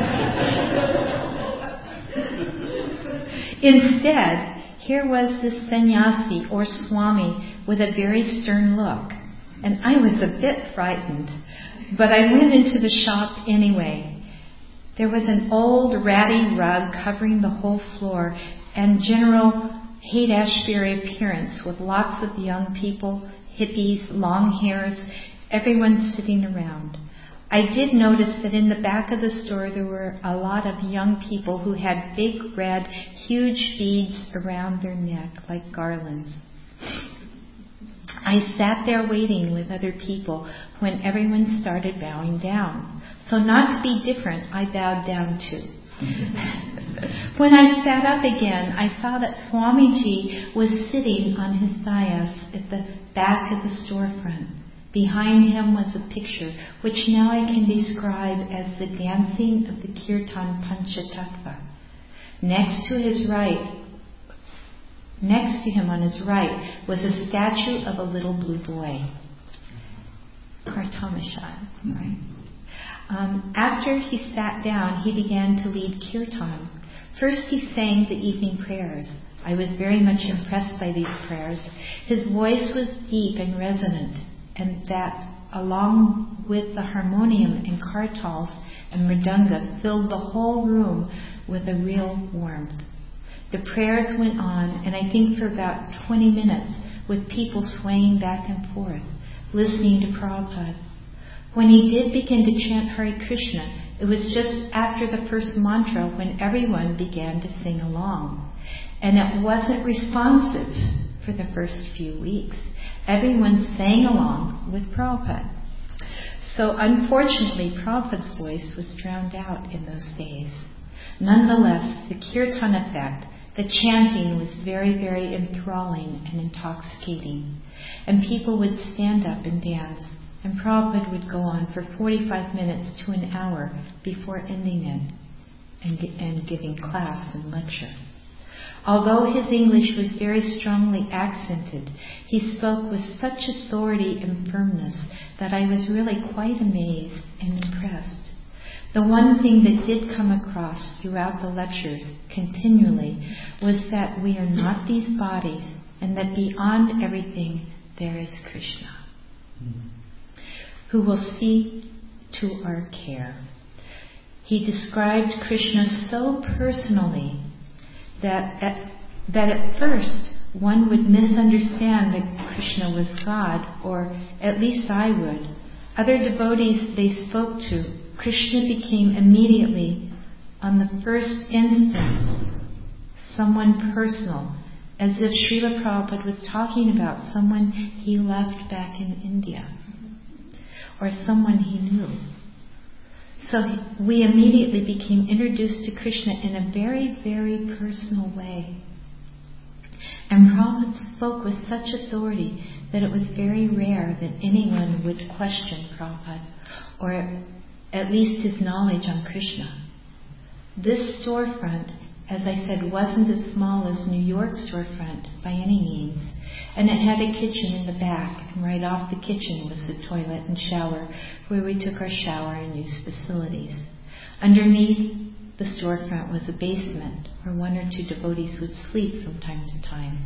Instead, here was this sannyasi or Swami with a very stern look, and I was a bit frightened, but I went into the shop anyway. There was an old ratty rug covering the whole floor and general Haight-Ashbury appearance with lots of young people, hippies, long hairs, everyone sitting around. I did notice that in the back of the store there were a lot of young people who had big red, huge beads around their neck like garlands. I sat there waiting with other people when everyone started bowing down. So not to be different, I bowed down too. When I sat up again, I saw that Swamiji was sitting on his dais at the back of the storefront. Behind him was a picture, which now I can describe as the dancing of the Kirtan Panchatattva. Next to him on his right was a statue of a little blue boy. Kartamashad, right? After he sat down, he began to lead kirtan. First he sang the evening prayers. I was very much impressed by these prayers. His voice was deep and resonant, and that, along with the harmonium and kartals and mridanga, filled the whole room with a real warmth. The prayers went on, and I think for about 20 minutes, with people swaying back and forth, listening to Prabhupada. When he did begin to chant Hare Krishna, it was just after the first mantra when everyone began to sing along. And it wasn't responsive for the first few weeks. Everyone sang along with Prabhupada. So unfortunately, Prabhupada's voice was drowned out in those days. Nonetheless, the kirtan effect, the chanting, was very, very enthralling and intoxicating. And people would stand up and dance, and Prabhupada would go on for 45 minutes to an hour before ending it and giving class and lecture. Although his English was very strongly accented, he spoke with such authority and firmness that I was really quite amazed and impressed. The one thing that did come across throughout the lectures continually was that we are not these bodies, and that beyond everything there is Krishna, who will see to our care. He described Krishna so personally that at first one would misunderstand that Krishna was God, or at least I would. Other devotees they spoke to, Krishna became immediately, on the first instance, someone personal, as if Srila Prabhupada was talking about someone he left back in India, or someone he knew. So we immediately became introduced to Krishna in a very, very personal way. And Prabhupada spoke with such authority that it was very rare that anyone would question Prabhupada, or at least his knowledge on Krishna. This storefront, as I said, wasn't as small as New York's storefront by any means. And it had a kitchen in the back, and right off the kitchen was the toilet and shower where we took our shower and used facilities. Underneath the storefront was a basement where one or two devotees would sleep from time to time.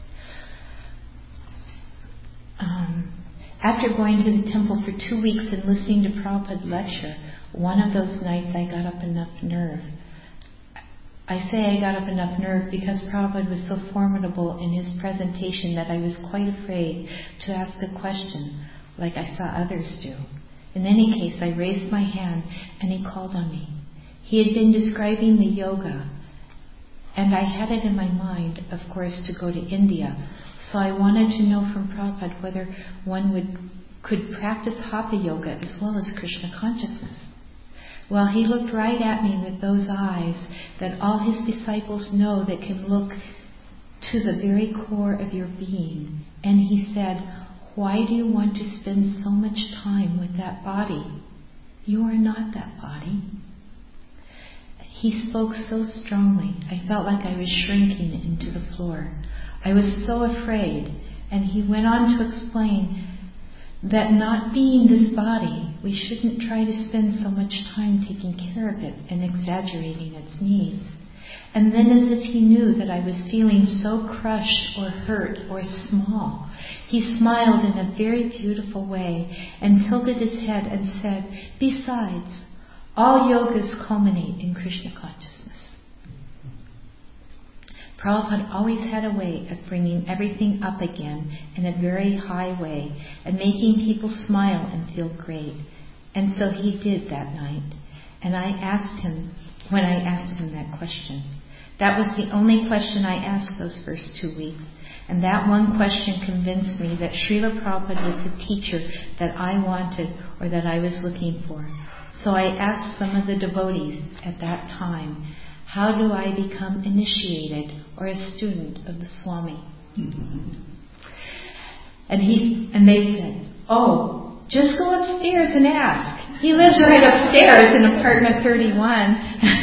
After going to the temple for 2 weeks and listening to Prabhupada lecture, one of those nights I got up enough nerve. I say I got up enough nerve because Prabhupada was so formidable in his presentation that I was quite afraid to ask a question like I saw others do. In any case, I raised my hand and he called on me. He had been describing the yoga, and I had it in my mind, of course, to go to India. So I wanted to know from Prabhupada whether one could practice Hatha Yoga as well as Krishna consciousness. Well, he looked right at me with those eyes that all his disciples know that can look to the very core of your being. And he said, "Why do you want to spend so much time with that body? You are not that body." He spoke so strongly, I felt like I was shrinking into the floor. I was so afraid. And he went on to explain that not being this body, we shouldn't try to spend so much time taking care of it and exaggerating its needs. And then, as if he knew that I was feeling so crushed or hurt or small, he smiled in a very beautiful way and tilted his head and said, "Besides, all yogas culminate in Krishna consciousness." Prabhupada always had a way of bringing everything up again in a very high way and making people smile and feel great. And so he did that night. And I asked him that question. That was the only question I asked those first 2 weeks. And that one question convinced me that Srila Prabhupada was the teacher that I wanted or that I was looking for. So I asked some of the devotees at that time, "How do I become initiated or a student of the Swami?" And they said, "Oh, just go upstairs and ask. He lives right upstairs in apartment 31.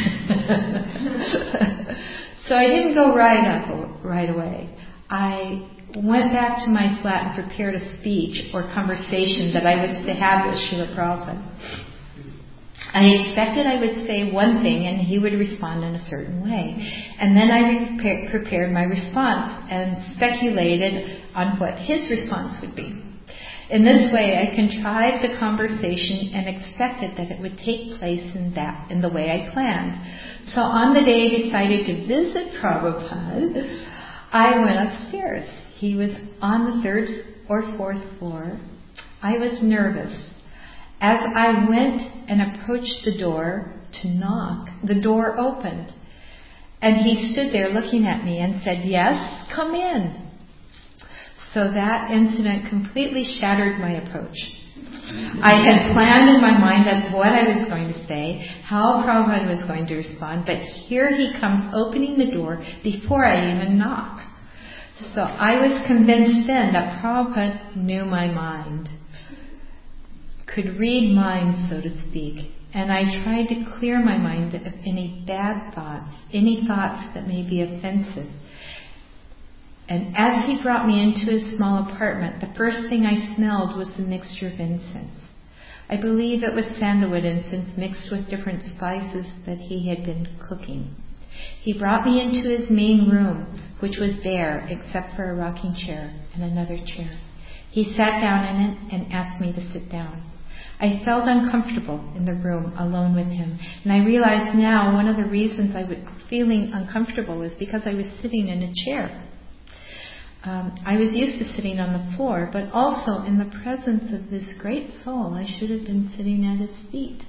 So I didn't go right away. I went back to my flat and prepared a speech or conversation that I was to have with Srila Prabhupada. I expected I would say one thing and he would respond in a certain way. And then I prepared my response and speculated on what his response would be. In this way, I contrived a conversation and expected that it would take place in the way I planned. So on the day I decided to visit Prabhupada, I went upstairs. He was on the 3rd or 4th floor. I was nervous. As I went and approached the door to knock, the door opened. And he stood there looking at me and said, "Yes, come in." So that incident completely shattered my approach. I had planned in my mind of what I was going to say, how Prabhupada was going to respond, but here he comes opening the door before I even knock. So I was convinced then that Prabhupada knew my mind, could read minds, so to speak, and I tried to clear my mind of any bad thoughts, any thoughts that may be offensive. And as he brought me into his small apartment, the first thing I smelled was the mixture of incense. I believe it was sandalwood incense mixed with different spices that he had been cooking. He brought me into his main room, which was bare except for a rocking chair and another chair. He sat down in it and asked me to sit down. I felt uncomfortable in the room alone with him, and I realized now one of the reasons I was feeling uncomfortable was because I was sitting in a chair. I was used to sitting on the floor, but also in the presence of this great soul, I should have been sitting at his feet.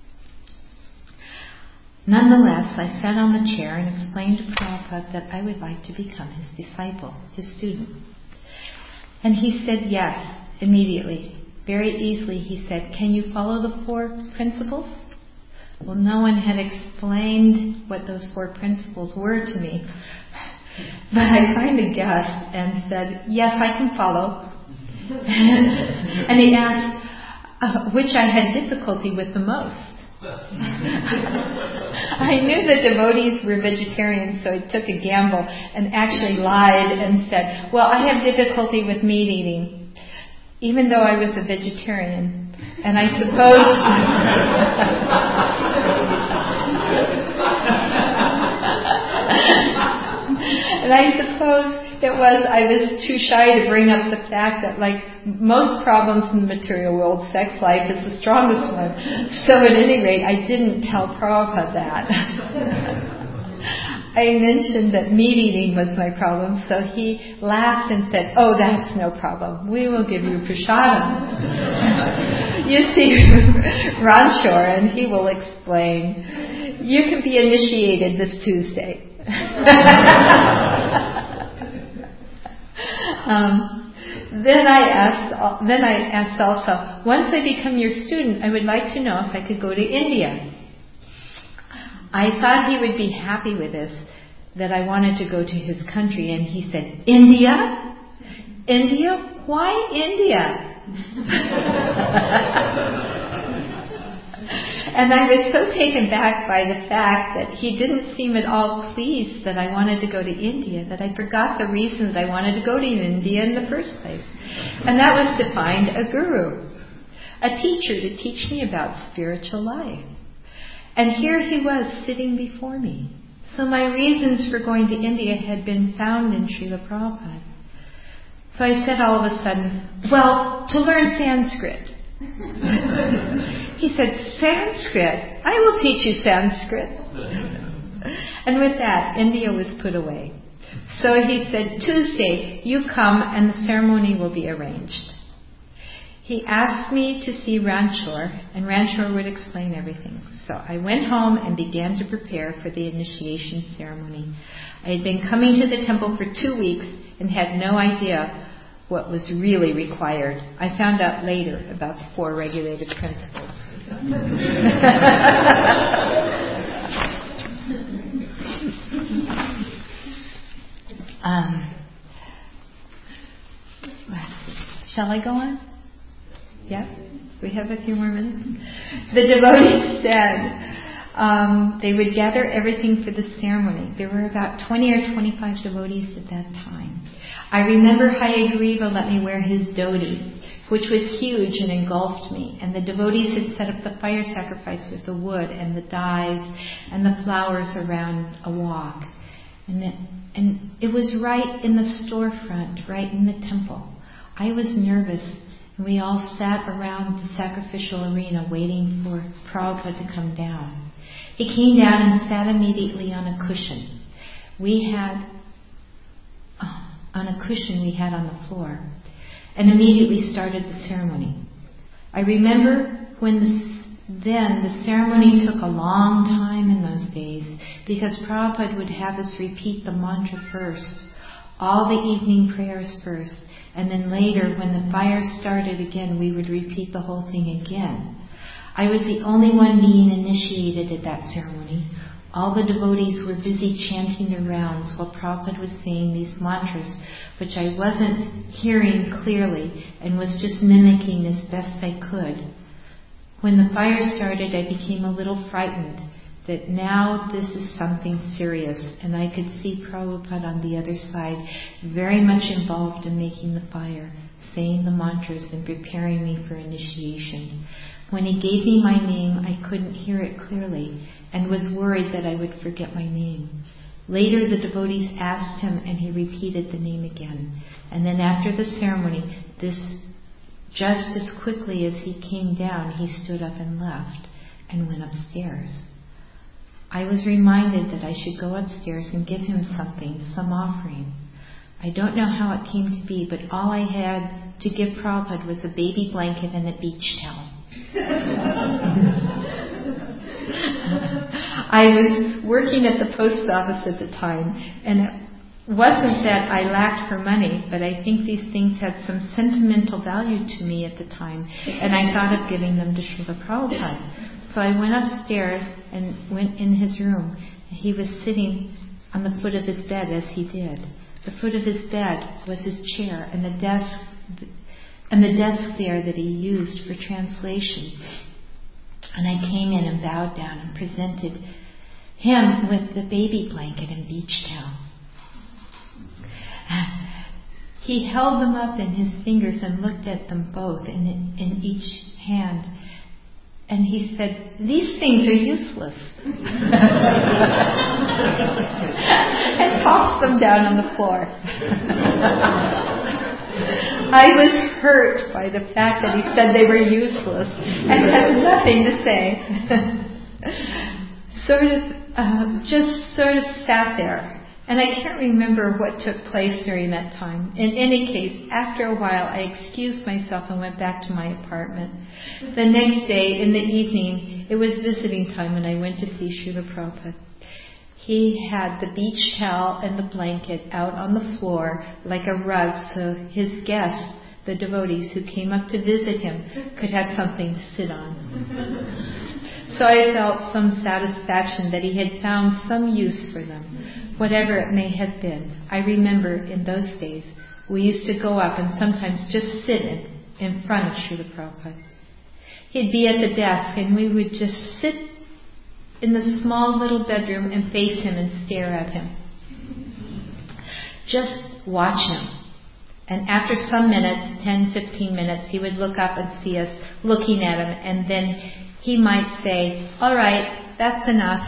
Nonetheless, I sat on the chair and explained to Prabhupada that I would like to become his disciple, his student. And he said yes, immediately. Very easily he said, "Can you follow the 4 principles?" Well, no one had explained what those 4 principles were to me. But I kind of guessed and said, "Yes, I can follow." And he asked which I had difficulty with the most. I knew the devotees were vegetarians, so I took a gamble and actually lied and said, "Well, I have difficulty with meat eating," even though I was a vegetarian. And I suppose I was too shy to bring up the fact that, like most problems in the material world, sex life is the strongest one. So at any rate, I didn't tell Prabhupada that. I mentioned that meat eating was my problem, so he laughed and said, "Oh, that's no problem. We will give you prasadam." You see Ranchor, and he will explain. You can be initiated this Tuesday. Then I asked also, once I become your student, I would like to know if I could go to India. I thought he would be happy with this, that I wanted to go to his country, and he said, "India? India? Why India?" And I was so taken back by the fact that he didn't seem at all pleased that I wanted to go to India, that I forgot the reasons I wanted to go to India in the first place. And that was to find a guru, a teacher to teach me about spiritual life. And here he was sitting before me. So my reasons for going to India had been found in Srila Prabhupada. So I said all of a sudden, "Well, to learn Sanskrit." He said, "Sanskrit? I will teach you Sanskrit." And with that, India was put away. So he said, "Tuesday, you come and the ceremony will be arranged." He asked me to see Ranchor, and Ranchor would explain everything. So I went home and began to prepare for the initiation ceremony. I had been coming to the temple for 2 weeks and had no idea what was really required. I found out later about the 4 regulative principles. Shall I go on? Yeah? We have a few more minutes. The devotees said they would gather everything for the ceremony. There were about 20 or 25 devotees at that time. I remember Hayagriva let me wear his dhoti, which was huge and engulfed me. And the devotees had set up the fire sacrifice with the wood and the dyes and the flowers around a walk. And it was right in the storefront, right in the temple. I was nervous And we all sat around the sacrificial arena waiting for Prabhupada to come down. He came down and sat immediately on a cushion. We had on the floor, and immediately started the ceremony. I remember the ceremony took a long time in those days, because Prabhupada would have us repeat the mantra first, all the evening prayers first, and then later, when the fire started again, we would repeat the whole thing again. I was the only one being initiated at that ceremony. All the devotees were busy chanting their rounds while Prabhupada was saying these mantras, which I wasn't hearing clearly and was just mimicking as best I could. When the fire started, I became a little frightened that now this is something serious, and I could see Prabhupada on the other side, very much involved in making the fire, saying the mantras and preparing me for initiation. When he gave me my name, I couldn't hear it clearly and was worried that I would forget my name. Later, the devotees asked him and he repeated the name again. And then after the ceremony, just as quickly as he came down, he stood up and left and went upstairs. I was reminded that I should go upstairs and give him something, some offering. I don't know how it came to be, but all I had to give Prabhupada was a baby blanket and a beach towel. I was working at the post office at the time, and it wasn't that I lacked for money, but I think these things had some sentimental value to me at the time, and I thought of giving them to Srila Prabhupada. So I went upstairs and went in his room. He was sitting on the foot of his bed as he did. The foot of his bed was his chair and the desk there that he used for translation. And I came in and bowed down and presented him with the baby blanket and beach towel. He held them up in his fingers and looked at them both in each hand. And he said, "These things are useless." And tossed them down on the floor. I was hurt by the fact that he said they were useless and had nothing to say. Just sort of sat there. And I can't remember what took place during that time. In any case, after a while, I excused myself and went back to my apartment. The next day, in the evening, it was visiting time and I went to see Srila Prabhupada. He had the beach towel and the blanket out on the floor like a rug so his guests, the devotees who came up to visit him, could have something to sit on. So I felt some satisfaction that he had found some use for them, whatever it may have been. I remember in those days we used to go up and sometimes just sit in front of Srila Prabhupada. He'd be at the desk and we would just sit in the small little bedroom and face him and stare at him. Just watch him. And after some minutes, 10, 15 minutes, he would look up and see us looking at him, and then he might say, "All right, that's enough."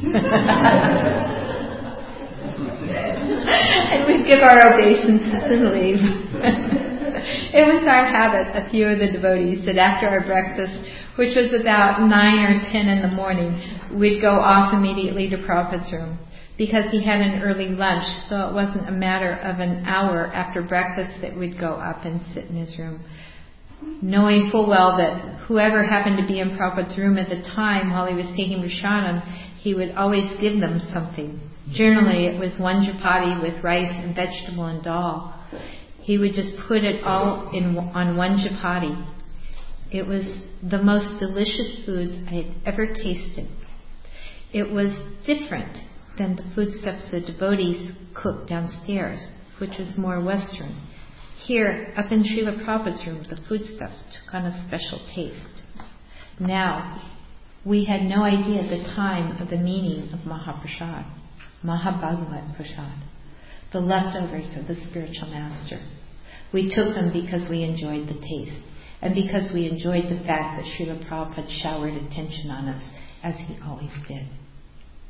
And we'd give our obeisances and leave. It was our habit, a few of the devotees, that after our breakfast, which was about 9 or 10 in the morning, we'd go off immediately to Prabhupada's room. Because he had an early lunch, so it wasn't a matter of an hour after breakfast that we'd go up and sit in his room. Knowing full well that whoever happened to be in Prabhupada's room at the time while he was taking Prasadam, he would always give them something. Generally it was one chapati with rice and vegetable and dal. He would just put it all on one chapati. It was the most delicious foods I had ever tasted. It was different than the foodstuffs the devotees cooked downstairs, which was more Western. Here, up in Srila Prabhupada's room, the foodstuffs took on a special taste. Now, we had no idea at the time of the meaning of Mahaprasad, Mahabhagavat Prasad, the leftovers of the spiritual master. We took them because we enjoyed the taste, and because we enjoyed the fact that Srila Prabhupada showered attention on us, as he always did.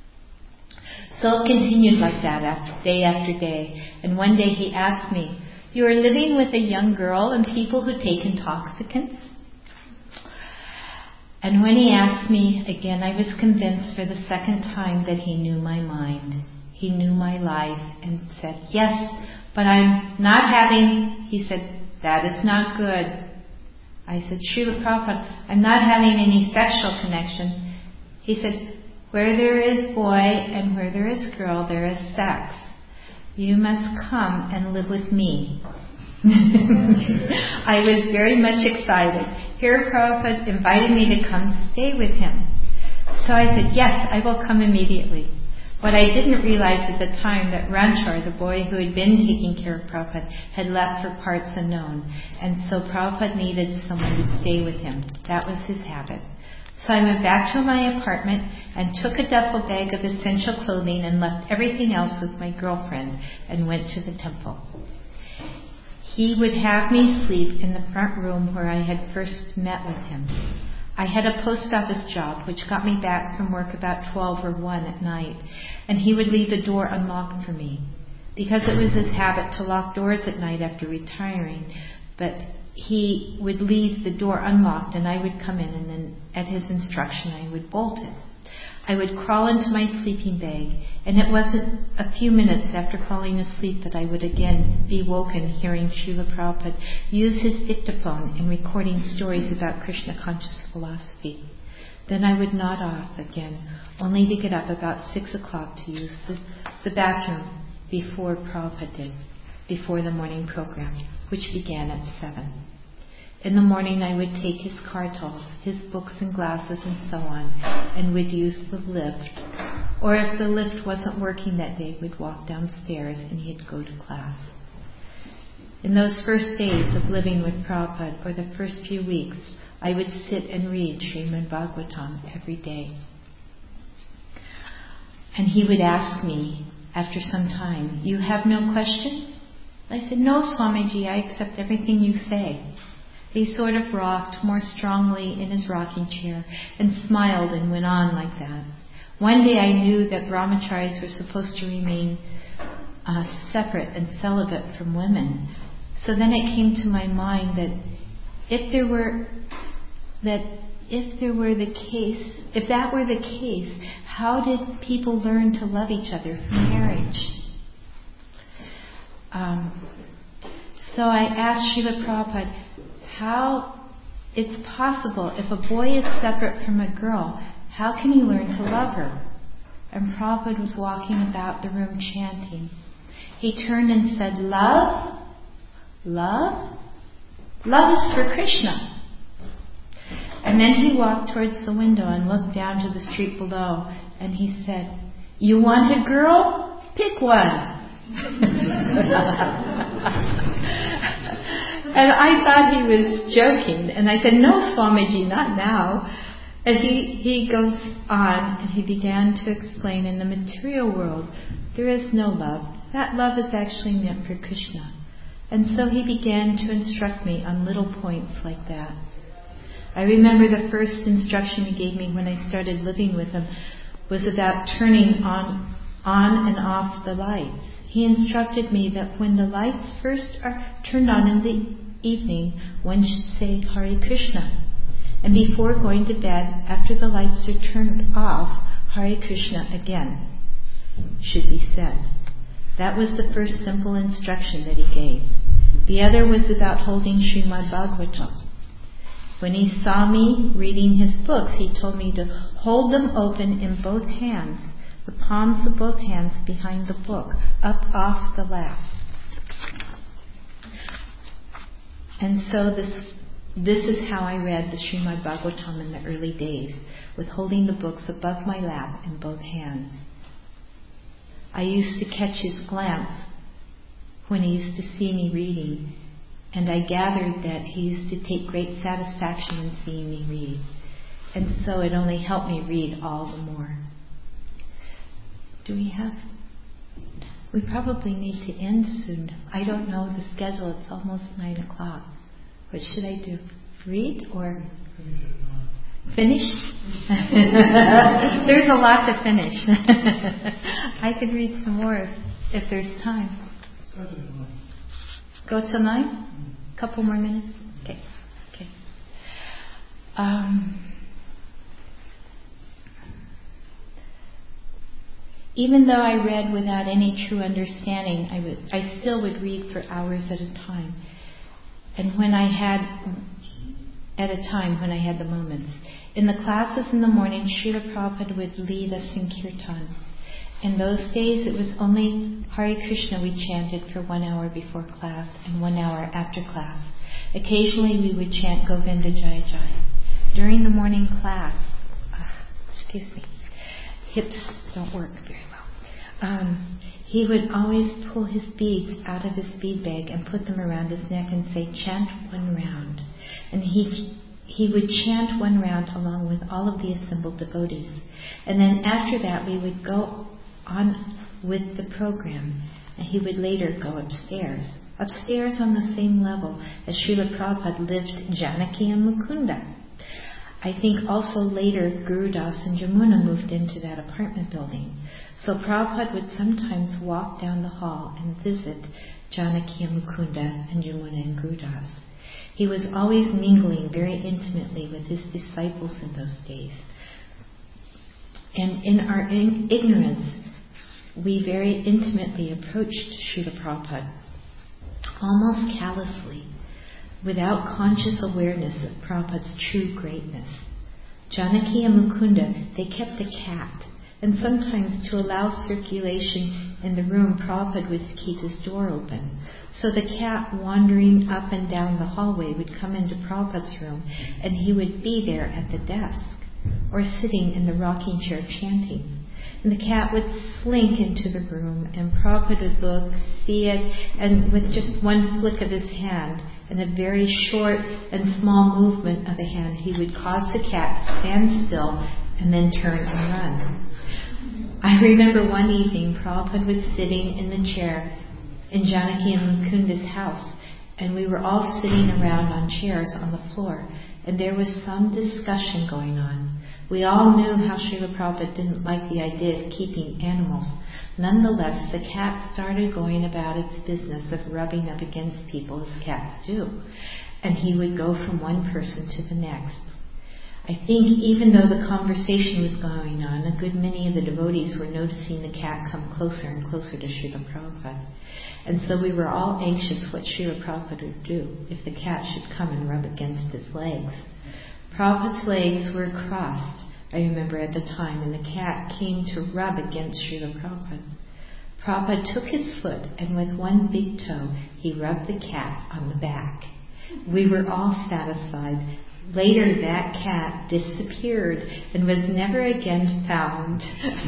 So it continued like that day after day. And one day he asked me, You are living with a young girl and people who take intoxicants? And when he asked me again, I was convinced for the second time that he knew my mind. He knew my life and said, yes, but I'm not having, he said, that is not good. I said, Srila Prabhupada, I'm not having any sexual connections. He said, where there is boy and where there is girl, there is sex. You must come and live with me. I was very much excited. Here Prabhupada invited me to come stay with him. So I said, yes, I will come immediately. What I didn't realize at the time that Ranchar, the boy who had been taking care of Prabhupada, had left for parts unknown. And so Prabhupada needed someone to stay with him. That was his habit. So I went back to my apartment and took a duffel bag of essential clothing and left everything else with my girlfriend and went to the temple. He would have me sleep in the front room where I had first met with him. I had a post office job which got me back from work about 12 or 1 at night, and he would leave the door unlocked for me because it was his habit to lock doors at night after retiring, but he would leave the door unlocked and I would come in and then at his instruction I would bolt it. I would crawl into my sleeping bag, and it wasn't a few minutes after falling asleep that I would again be woken hearing Srila Prabhupada use his dictaphone in recording stories about Krishna conscious philosophy. Then I would nod off again, only to get up about 6 o'clock to use the bathroom before Prabhupada did, before the morning program, which began at 7. In the morning I would take his kartals, his books and glasses and so on, and would use the lift. Or if the lift wasn't working that day, we'd walk downstairs and he'd go to class. In those first days of living with Prabhupada, or the first few weeks, I would sit and read Srimad Bhagavatam every day. And he would ask me, after some time, you have no questions? I said, no, Swamiji, I accept everything you say. He sort of rocked more strongly in his rocking chair and smiled and went on like that. One day I knew that brahmacharis were supposed to remain separate and celibate from women. So then it came to my mind that if that were the case, how did people learn to love each other for marriage? So I asked Srila Prabhupada how it's possible if a boy is separate from a girl, how can he learn to love her? And Prabhupada was walking about the room chanting. He turned and said, love? Love? Love is for Krishna. And then he walked towards the window and looked down to the street below, and he said, you want a girl? Pick one. And I thought he was joking, and I said, no, Swamiji, not now. And he goes on, and he began to explain, in the material world, there is no love. That love is actually meant for Krishna. And so he began to instruct me on little points like that. I remember the first instruction he gave me when I started living with him was about turning on and off the lights. He instructed me that when the lights first are turned on in the evening, one should say Hare Krishna. And before going to bed, after the lights are turned off, Hare Krishna again should be said. That was the first simple instruction that he gave. The other was about holding Srimad Bhagavatam. When he saw me reading his books, he told me to hold them open in both hands, the palms of both hands behind the book, up off the lap. And so this is how I read the Srimad Bhagavatam in the early days, with holding the books above my lap in both hands. I used to catch his glance when he used to see me reading, and I gathered that he used to take great satisfaction in seeing me read. And so it only helped me read all the more. We probably need to end soon. I don't know the schedule. It's almost 9 o'clock. What should I do? Read or finish? There's a lot to finish. I could read some more if there's time. Go till 9? Couple more minutes? Okay. Even though I read without any true understanding, I still would read for hours at a time. And when I had the moments. In the classes in the morning, Srila Prabhupada would lead us in kirtan. In those days, it was only Hare Krishna we chanted for 1 hour before class and 1 hour after class. Occasionally we would chant Govinda Jaya Jaya. During the morning class, hips don't work very well. He would always pull his beads out of his bead bag and put them around his neck and say, chant 1 round. And he would chant 1 round along with all of the assembled devotees. And then after that we would go on with the program. And he would later go upstairs. Upstairs on the same level as Srila Prabhupada lived Janaki and Mukunda. I think also later Guru Das and Jamuna moved into that apartment building. So Prabhupada would sometimes walk down the hall and visit Janaki and Mukunda and Jamuna and Guru Das. He was always mingling very intimately with his disciples in those days. And in our ignorance, we very intimately approached Srila Prabhupada, almost callously, without conscious awareness of Prabhupada's true greatness. Janaki and Mukunda, they kept a cat, and sometimes to allow circulation in the room, Prabhupada would keep his door open. So the cat wandering up and down the hallway would come into Prabhupada's room, and he would be there at the desk, or sitting in the rocking chair chanting. And the cat would slink into the room, and Prabhupada would look, see it, and with just one flick of his hand, and a very short and small movement of the hand, he would cause the cat to stand still and then turn and run. I remember one evening Prabhupada was sitting in the chair in Janaki and Mukunda's house, and we were all sitting around on chairs on the floor, and there was some discussion going on. We all knew how Srila Prabhupada didn't like the idea of keeping animals. Nonetheless, the cat started going about its business of rubbing up against people as cats do. And he would go from one person to the next. I think even though the conversation was going on, a good many of the devotees were noticing the cat come closer and closer to Srila Prabhupada. And so we were all anxious what Srila Prabhupada would do if the cat should come and rub against his legs. Prabhupada's legs were crossed, I remember at the time, and the cat came to rub against Srila Prabhupada. Prabhupada took his foot, and with one big toe, he rubbed the cat on the back. We were all satisfied. Later, that cat disappeared and was never again found.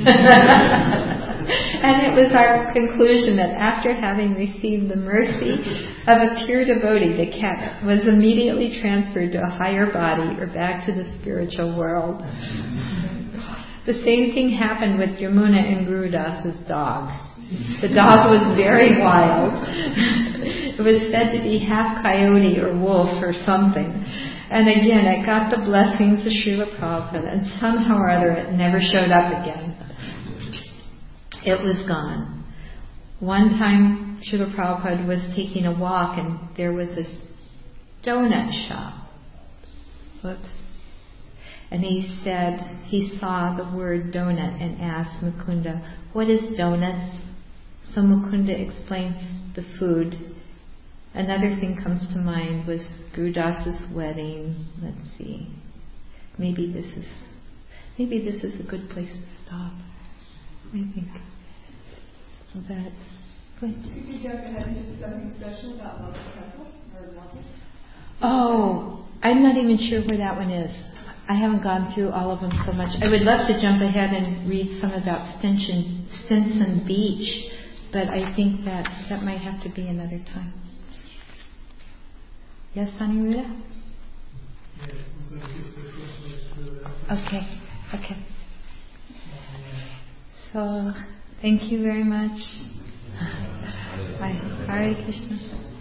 And it was our conclusion that after having received the mercy of a pure devotee, the cat was immediately transferred to a higher body or back to the spiritual world. The same thing happened with Yamuna and Guru Das's dog. The dog was very wild. It was said to be half coyote or wolf or something. And again, it got the blessings of Srila Prabhupada, and somehow or other it never showed up again. It was gone. One time, Srila Prabhupada was taking a walk, and there was a donut shop. Whoops. And he said he saw the word donut and asked Mukunda, "What is donuts?" So Mukunda explained the food. Another thing comes to mind was Guru Das's wedding. Let's see. Maybe this is a good place to stop. I think that. Good. Could you jump ahead into something special about Lotus Temple or Lotus? Oh, I'm not even sure where that one is. I haven't gone through all of them so much. I would love to jump ahead and read some about Stinson Beach, but I think that might have to be another time. Yes, Aniruddha? Okay. So, thank you very much. Hare Krishna.